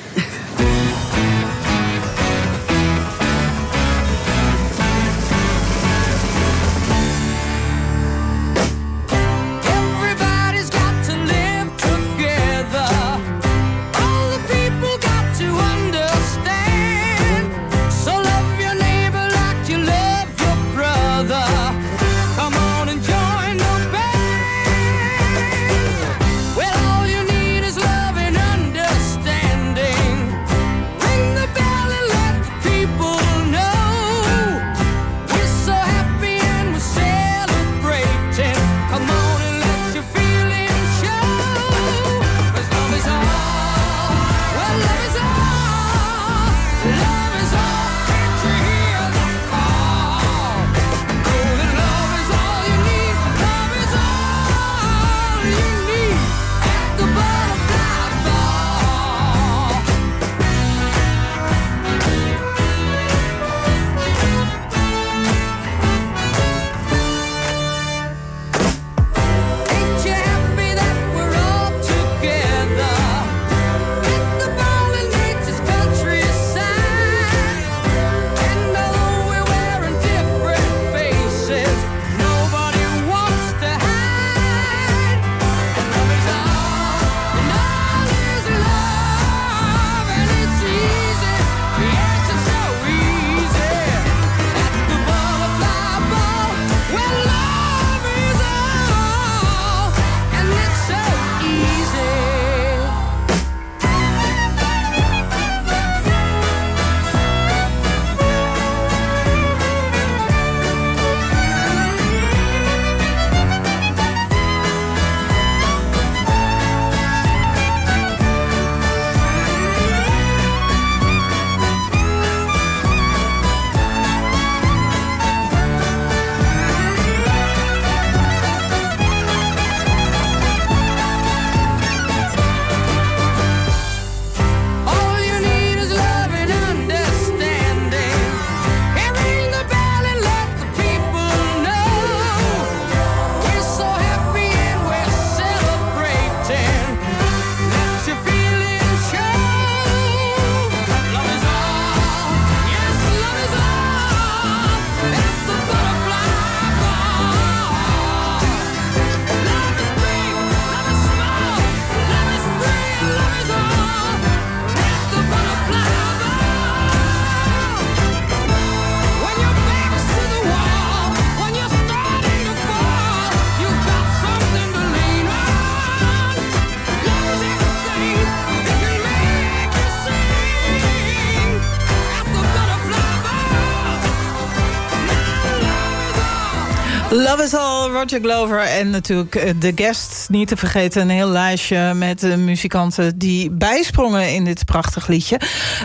Love is All, Roger Glover en natuurlijk The Guest. Niet te vergeten, een heel lijstje met de muzikanten die bijsprongen in dit prachtig liedje.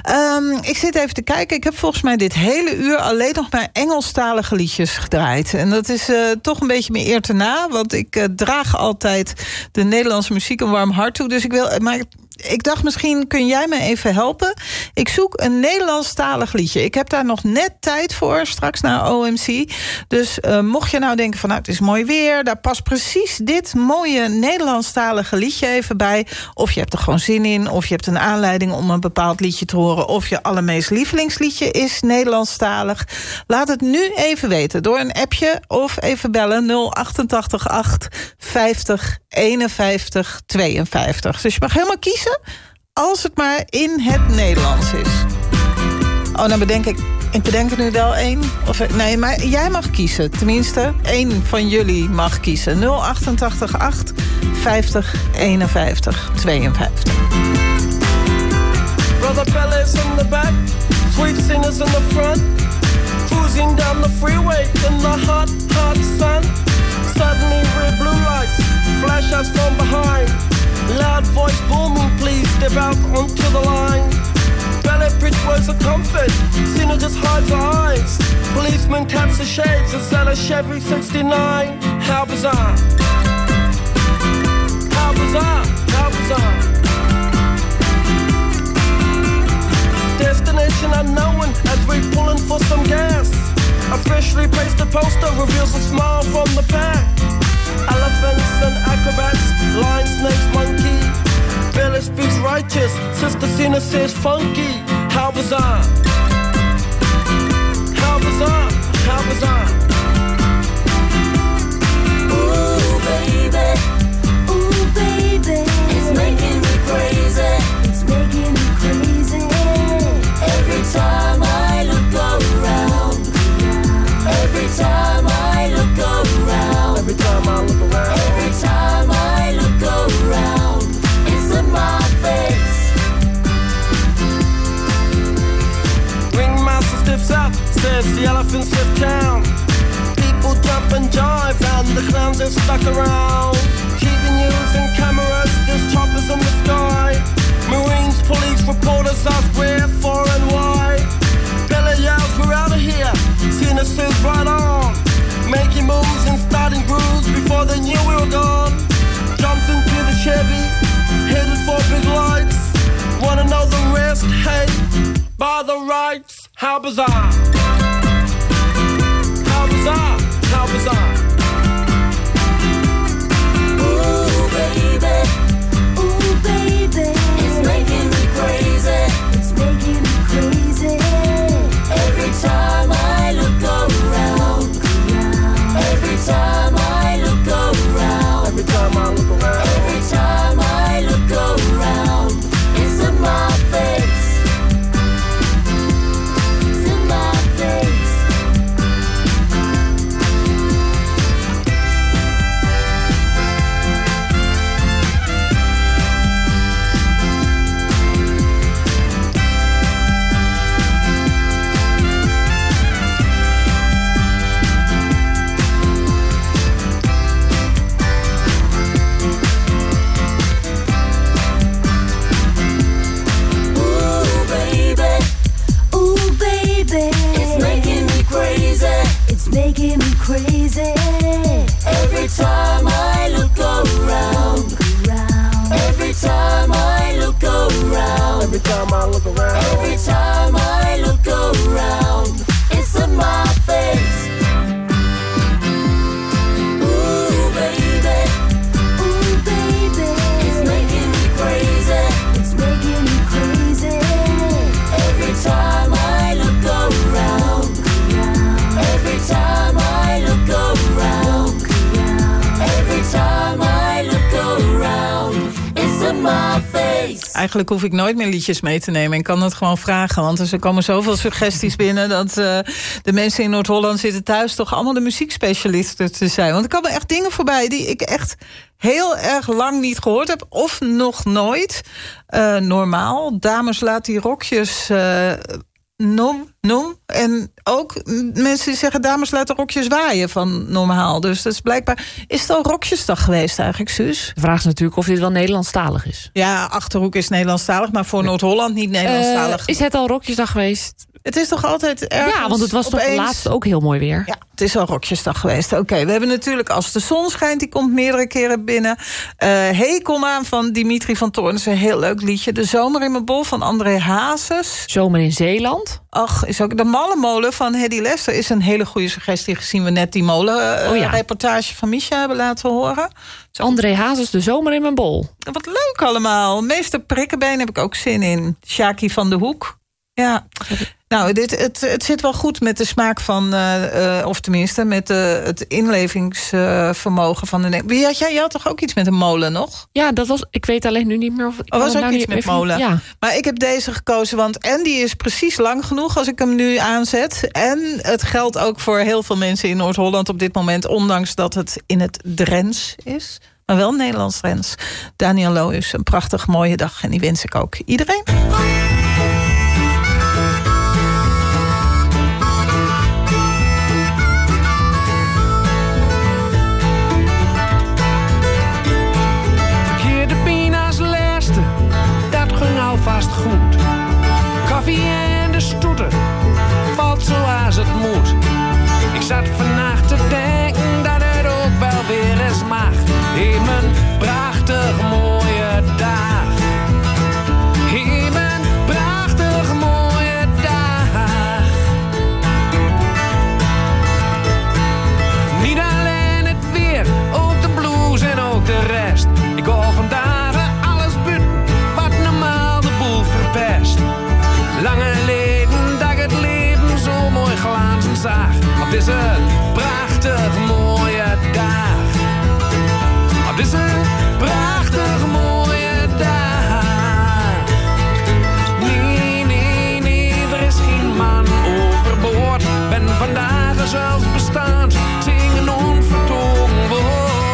Um, ik zit even te kijken. Ik heb volgens mij dit hele uur alleen nog maar Engelstalige liedjes gedraaid. En dat is uh, toch een beetje meer eer te na. Want ik uh, draag altijd de Nederlandse muziek een warm hart toe. Dus ik wil... Maar ik dacht, misschien kun jij me even helpen. Ik zoek een Nederlandstalig liedje. Ik heb daar nog net tijd voor, straks naar O M C. Dus uh, mocht je nou denken van, nou, het is mooi weer, daar past precies dit mooie Nederlandstalige liedje even bij. Of je hebt er gewoon zin in, of je hebt een aanleiding om een bepaald liedje te horen, of je allermeest lievelingsliedje is Nederlandstalig. Laat het nu even weten door een appje of even bellen nul acht acht acht vijftig eenenvijftig tweeënvijftig. Dus je mag helemaal kiezen als het maar in het Nederlands is. Oh, dan bedenk ik... Ik bedenk er nu wel één. Of, nee, maar jij mag kiezen. Tenminste, één van jullie mag kiezen. nul acht acht vijftig eenenvijftig tweeënvijftig. Brother Bella's in the back, sweet singers in the front, cruising down the freeway in the hot, hot sun. Suddenly red blue lights flash us from behind. Loud voice booming, please step out onto the line. Ballet bridge words of comfort. Sinner just hides her eyes. Policeman taps the shades and sell a Chevy sixty-nine. How bizarre. How bizarre. How bizarre. Destination unknown as we're pulling for some gas. A freshly pasted poster reveals a smile from the pack. Elephants and acrobats, lion, snakes, monkey. Billy speaks righteous, Sister Cena says funky. How bizarre. How bizarre. How bizarre. Ooh, baby. Ooh, baby. It's making me crazy. It's making me crazy. Every time I look around. Every time I look around. Every time I look around. Every time I look around. It's in my face. Ringmaster stiffs up, says the elephants live town. People jump and jive and the clowns are stuck around. T V news and cameras, there's choppers in the sky. Marines, police, reporters ask where, for and why. Billy yells, we're out of here. Cena says right on. Making moves and starting grooves before they knew we were gone. Jumped into the Chevy, headed for big lights. Wanna know the rest? Hey, by the rights. How bizarre. How bizarre. How bizarre. Ooh, baby. Ooh, baby. It's making me crazy. It's making me crazy. Every time I look around. Every time I look around. Every time I look around. Every time I look around. It's in my face. It's in my face. Making me crazy. Every time I look around. Every time I look around. Every time I look around. Every time I look around. It's in my face. Ooh, baby. Ooh, baby. It's making me crazy. It's making me crazy. Every time I look around. Every time I look around. Every time I look around. It's in my face. Eigenlijk hoef ik nooit meer liedjes mee te nemen. Ik kan het gewoon vragen, want er komen zoveel suggesties binnen dat uh, de mensen in Noord-Holland zitten thuis toch allemaal de muziekspecialisten te zijn. Want er komen echt dingen voorbij die ik echt heel erg lang niet gehoord heb. Of nog nooit. Uh, normaal. Dames, laat die rokjes... Uh, Nom, nom. En ook mensen die zeggen... dames, laten rokjes waaien van normaal. Dus dat is blijkbaar... Is het al Rokjesdag geweest eigenlijk, Suus? De vraag is natuurlijk of dit wel Nederlandstalig is. Ja, Achterhoek is Nederlandstalig... maar voor Noord-Holland niet Nederlandstalig. Uh, is het al Rokjesdag geweest? Het is toch altijd ergens... Ja, want het was opeens... toch laatst ook heel mooi weer. Ja, het is al Rokjesdag geweest. Oké, okay, we hebben natuurlijk Als de zon schijnt... die komt meerdere keren binnen. Uh, hey, kom aan van Dimitri van Toorn. Dat is een heel leuk liedje. De Zomer in mijn bol van André Hazes. Zomer in Zeeland. Ach, is ook de Mallenmolen van Hedy Lester is een hele goede suggestie... gezien we net die molen-reportage uh, oh ja. van Misha hebben laten horen. Zo. André Hazes, De Zomer in mijn bol. Wat leuk allemaal. Meester Prikkenbeen heb ik ook zin in. Shaki van de Hoek. Ja. Nou, dit, het, het zit wel goed met de smaak van... Uh, uh, of tenminste, met uh, het inlevingsvermogen uh, van de... Wie had jij? Je had toch ook iets met een molen nog? Ja, dat was... Ik weet alleen nu niet meer of... Ik oh, was ook nou iets niet, met molen. Ja. Maar ik heb deze gekozen, want en die is precies lang genoeg... als ik hem nu aanzet. En het geldt ook voor heel veel mensen in Noord-Holland op dit moment... ondanks dat het in het Drents is... maar wel Nederlands Drents. Daniel Lohuus, een prachtig mooie dag. En die wens ik ook iedereen. Verkeerde pina's laatste, dat ging alvast goed. moet. Ik zat vannacht te denken dat het ook wel weer eens mag. In mijn prachtig mooie dag. In mijn prachtig mooie dag. Niet alleen het weer, ook de blues en ook de rest. Ik hoor vandaag alles buiten wat normaal de boel verpest. Lange leden dat ik het leven zo mooi glazen zag. Op deze prachtig mooie dag. Op deze prachtig mooie dag. Nee, nee, nee, er is geen man overboord. Ben vandaag zelfs bestaand, zingen onvertogen woord.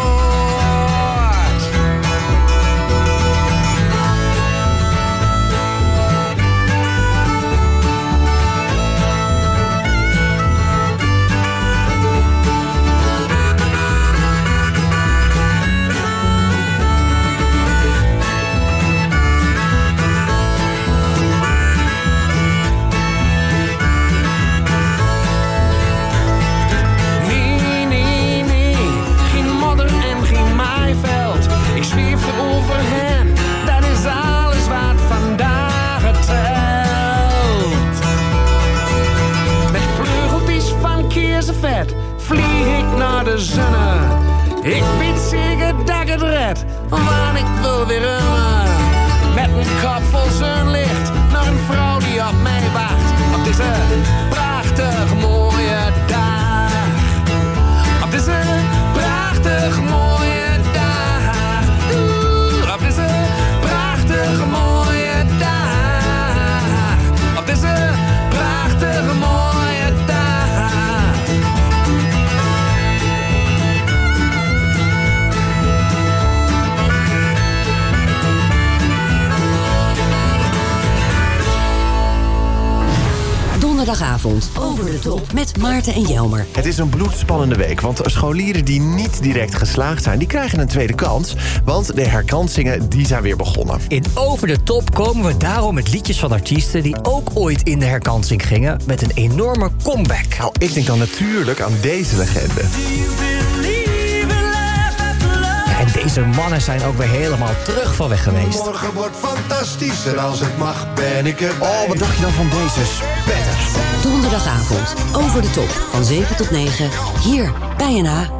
Ik zweef er overheen, dat is alles wat vandaag het telt. Met vleugeltjes van keersenvet vlieg ik naar de zonne. Ik weet zeker dat ik het red, want ik wil weer remmen. Met een kop vol zonlicht naar een vrouw die op mij wacht. Op deze prachtig mooie dag. Op deze prachtig mooie dag. Op deze prachtige mooie dag. Op deze prachtige mooie dag. Donderdagavond, Over de Top met Maarten en Jelmer. Het is een bloedspannende week, want scholieren die niet direct geslaagd zijn, die krijgen een tweede kans. Want de herkansingen, die zijn weer begonnen. In Over de Top komen we daarom met liedjes van artiesten die ook ooit in de herkansing gingen met een enorme comeback. Nou, ik denk dan natuurlijk aan deze legende. En deze mannen zijn ook weer helemaal terug van weg geweest. Morgen wordt fantastisch en als het mag ben ik erbij. Oh, wat dacht je dan van deze spetters? Donderdagavond, Over de Top, van zeven tot negen, hier bij N H.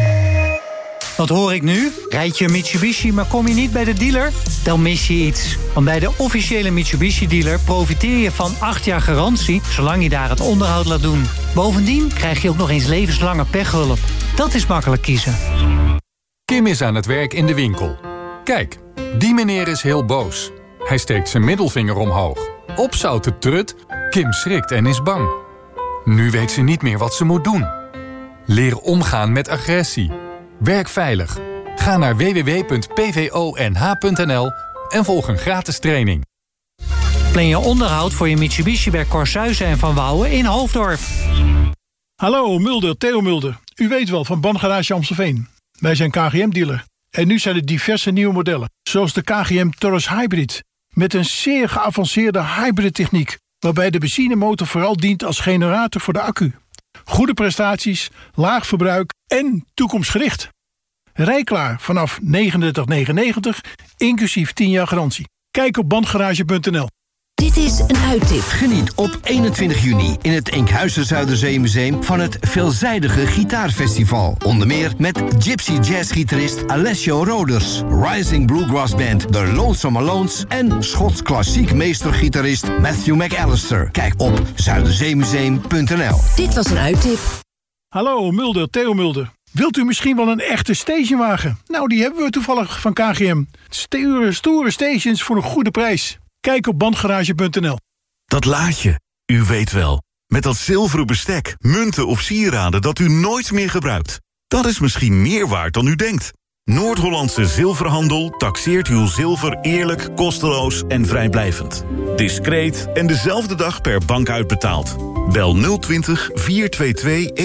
Wat hoor ik nu? Rijd je een Mitsubishi, maar kom je niet bij de dealer? Dan mis je iets. Want bij de officiële Mitsubishi-dealer profiteer je van acht jaar garantie, zolang je daar het onderhoud laat doen. Bovendien krijg je ook nog eens levenslange pechhulp. Dat is makkelijk kiezen. Kim is aan het werk in de winkel. Kijk, die meneer is heel boos. Hij steekt zijn middelvinger omhoog. Opzouten trut, Kim schrikt en is bang. Nu weet ze niet meer wat ze moet doen. Leer omgaan met agressie. Werk veilig. Ga naar w w w punt p v o n h punt n l en volg een gratis training. Plan je onderhoud voor je Mitsubishi bij Corsuizen en Van Wouwen in Hoofddorp. Hallo, Mulder, Theo Mulder. U weet wel van Bandgarage Amstelveen. Wij zijn K G M-dealer. En nu zijn er diverse nieuwe modellen. Zoals de K G M Taurus Hybrid. Met een zeer geavanceerde hybrid techniek. Waarbij de benzinemotor vooral dient als generator voor de accu. Goede prestaties, laag verbruik en toekomstgericht. Rij klaar vanaf negenendertig negenennegentig, inclusief tien jaar garantie. Kijk op bandgarage punt n l. Dit is een uittip. Geniet op eenentwintig juni in het Enkhuizen Zuiderzeemuseum van het veelzijdige gitaarfestival. Onder meer met gypsy jazzgitarist Alessio Roders, Rising Bluegrass Band The Lonesome Alones en Schots klassiek meestergitarist Matthew McAllister. Kijk op zuiderzeemuseum punt n l. Dit was een uittip. Hallo, Mulder, Theo Mulder. Wilt u misschien wel een echte stationwagen? Nou, die hebben we toevallig van K G M. Stoere, stoere stations voor een goede prijs. Kijk op bandgarage punt n l. Dat laadje, u weet wel. Met dat zilveren bestek, munten of sieraden dat u nooit meer gebruikt. Dat is misschien meer waard dan u denkt. Noord-Hollandse Zilverhandel taxeert uw zilver eerlijk, kosteloos en vrijblijvend. Discreet en dezelfde dag per bank uitbetaald. Bel nul twintig, vier twee twee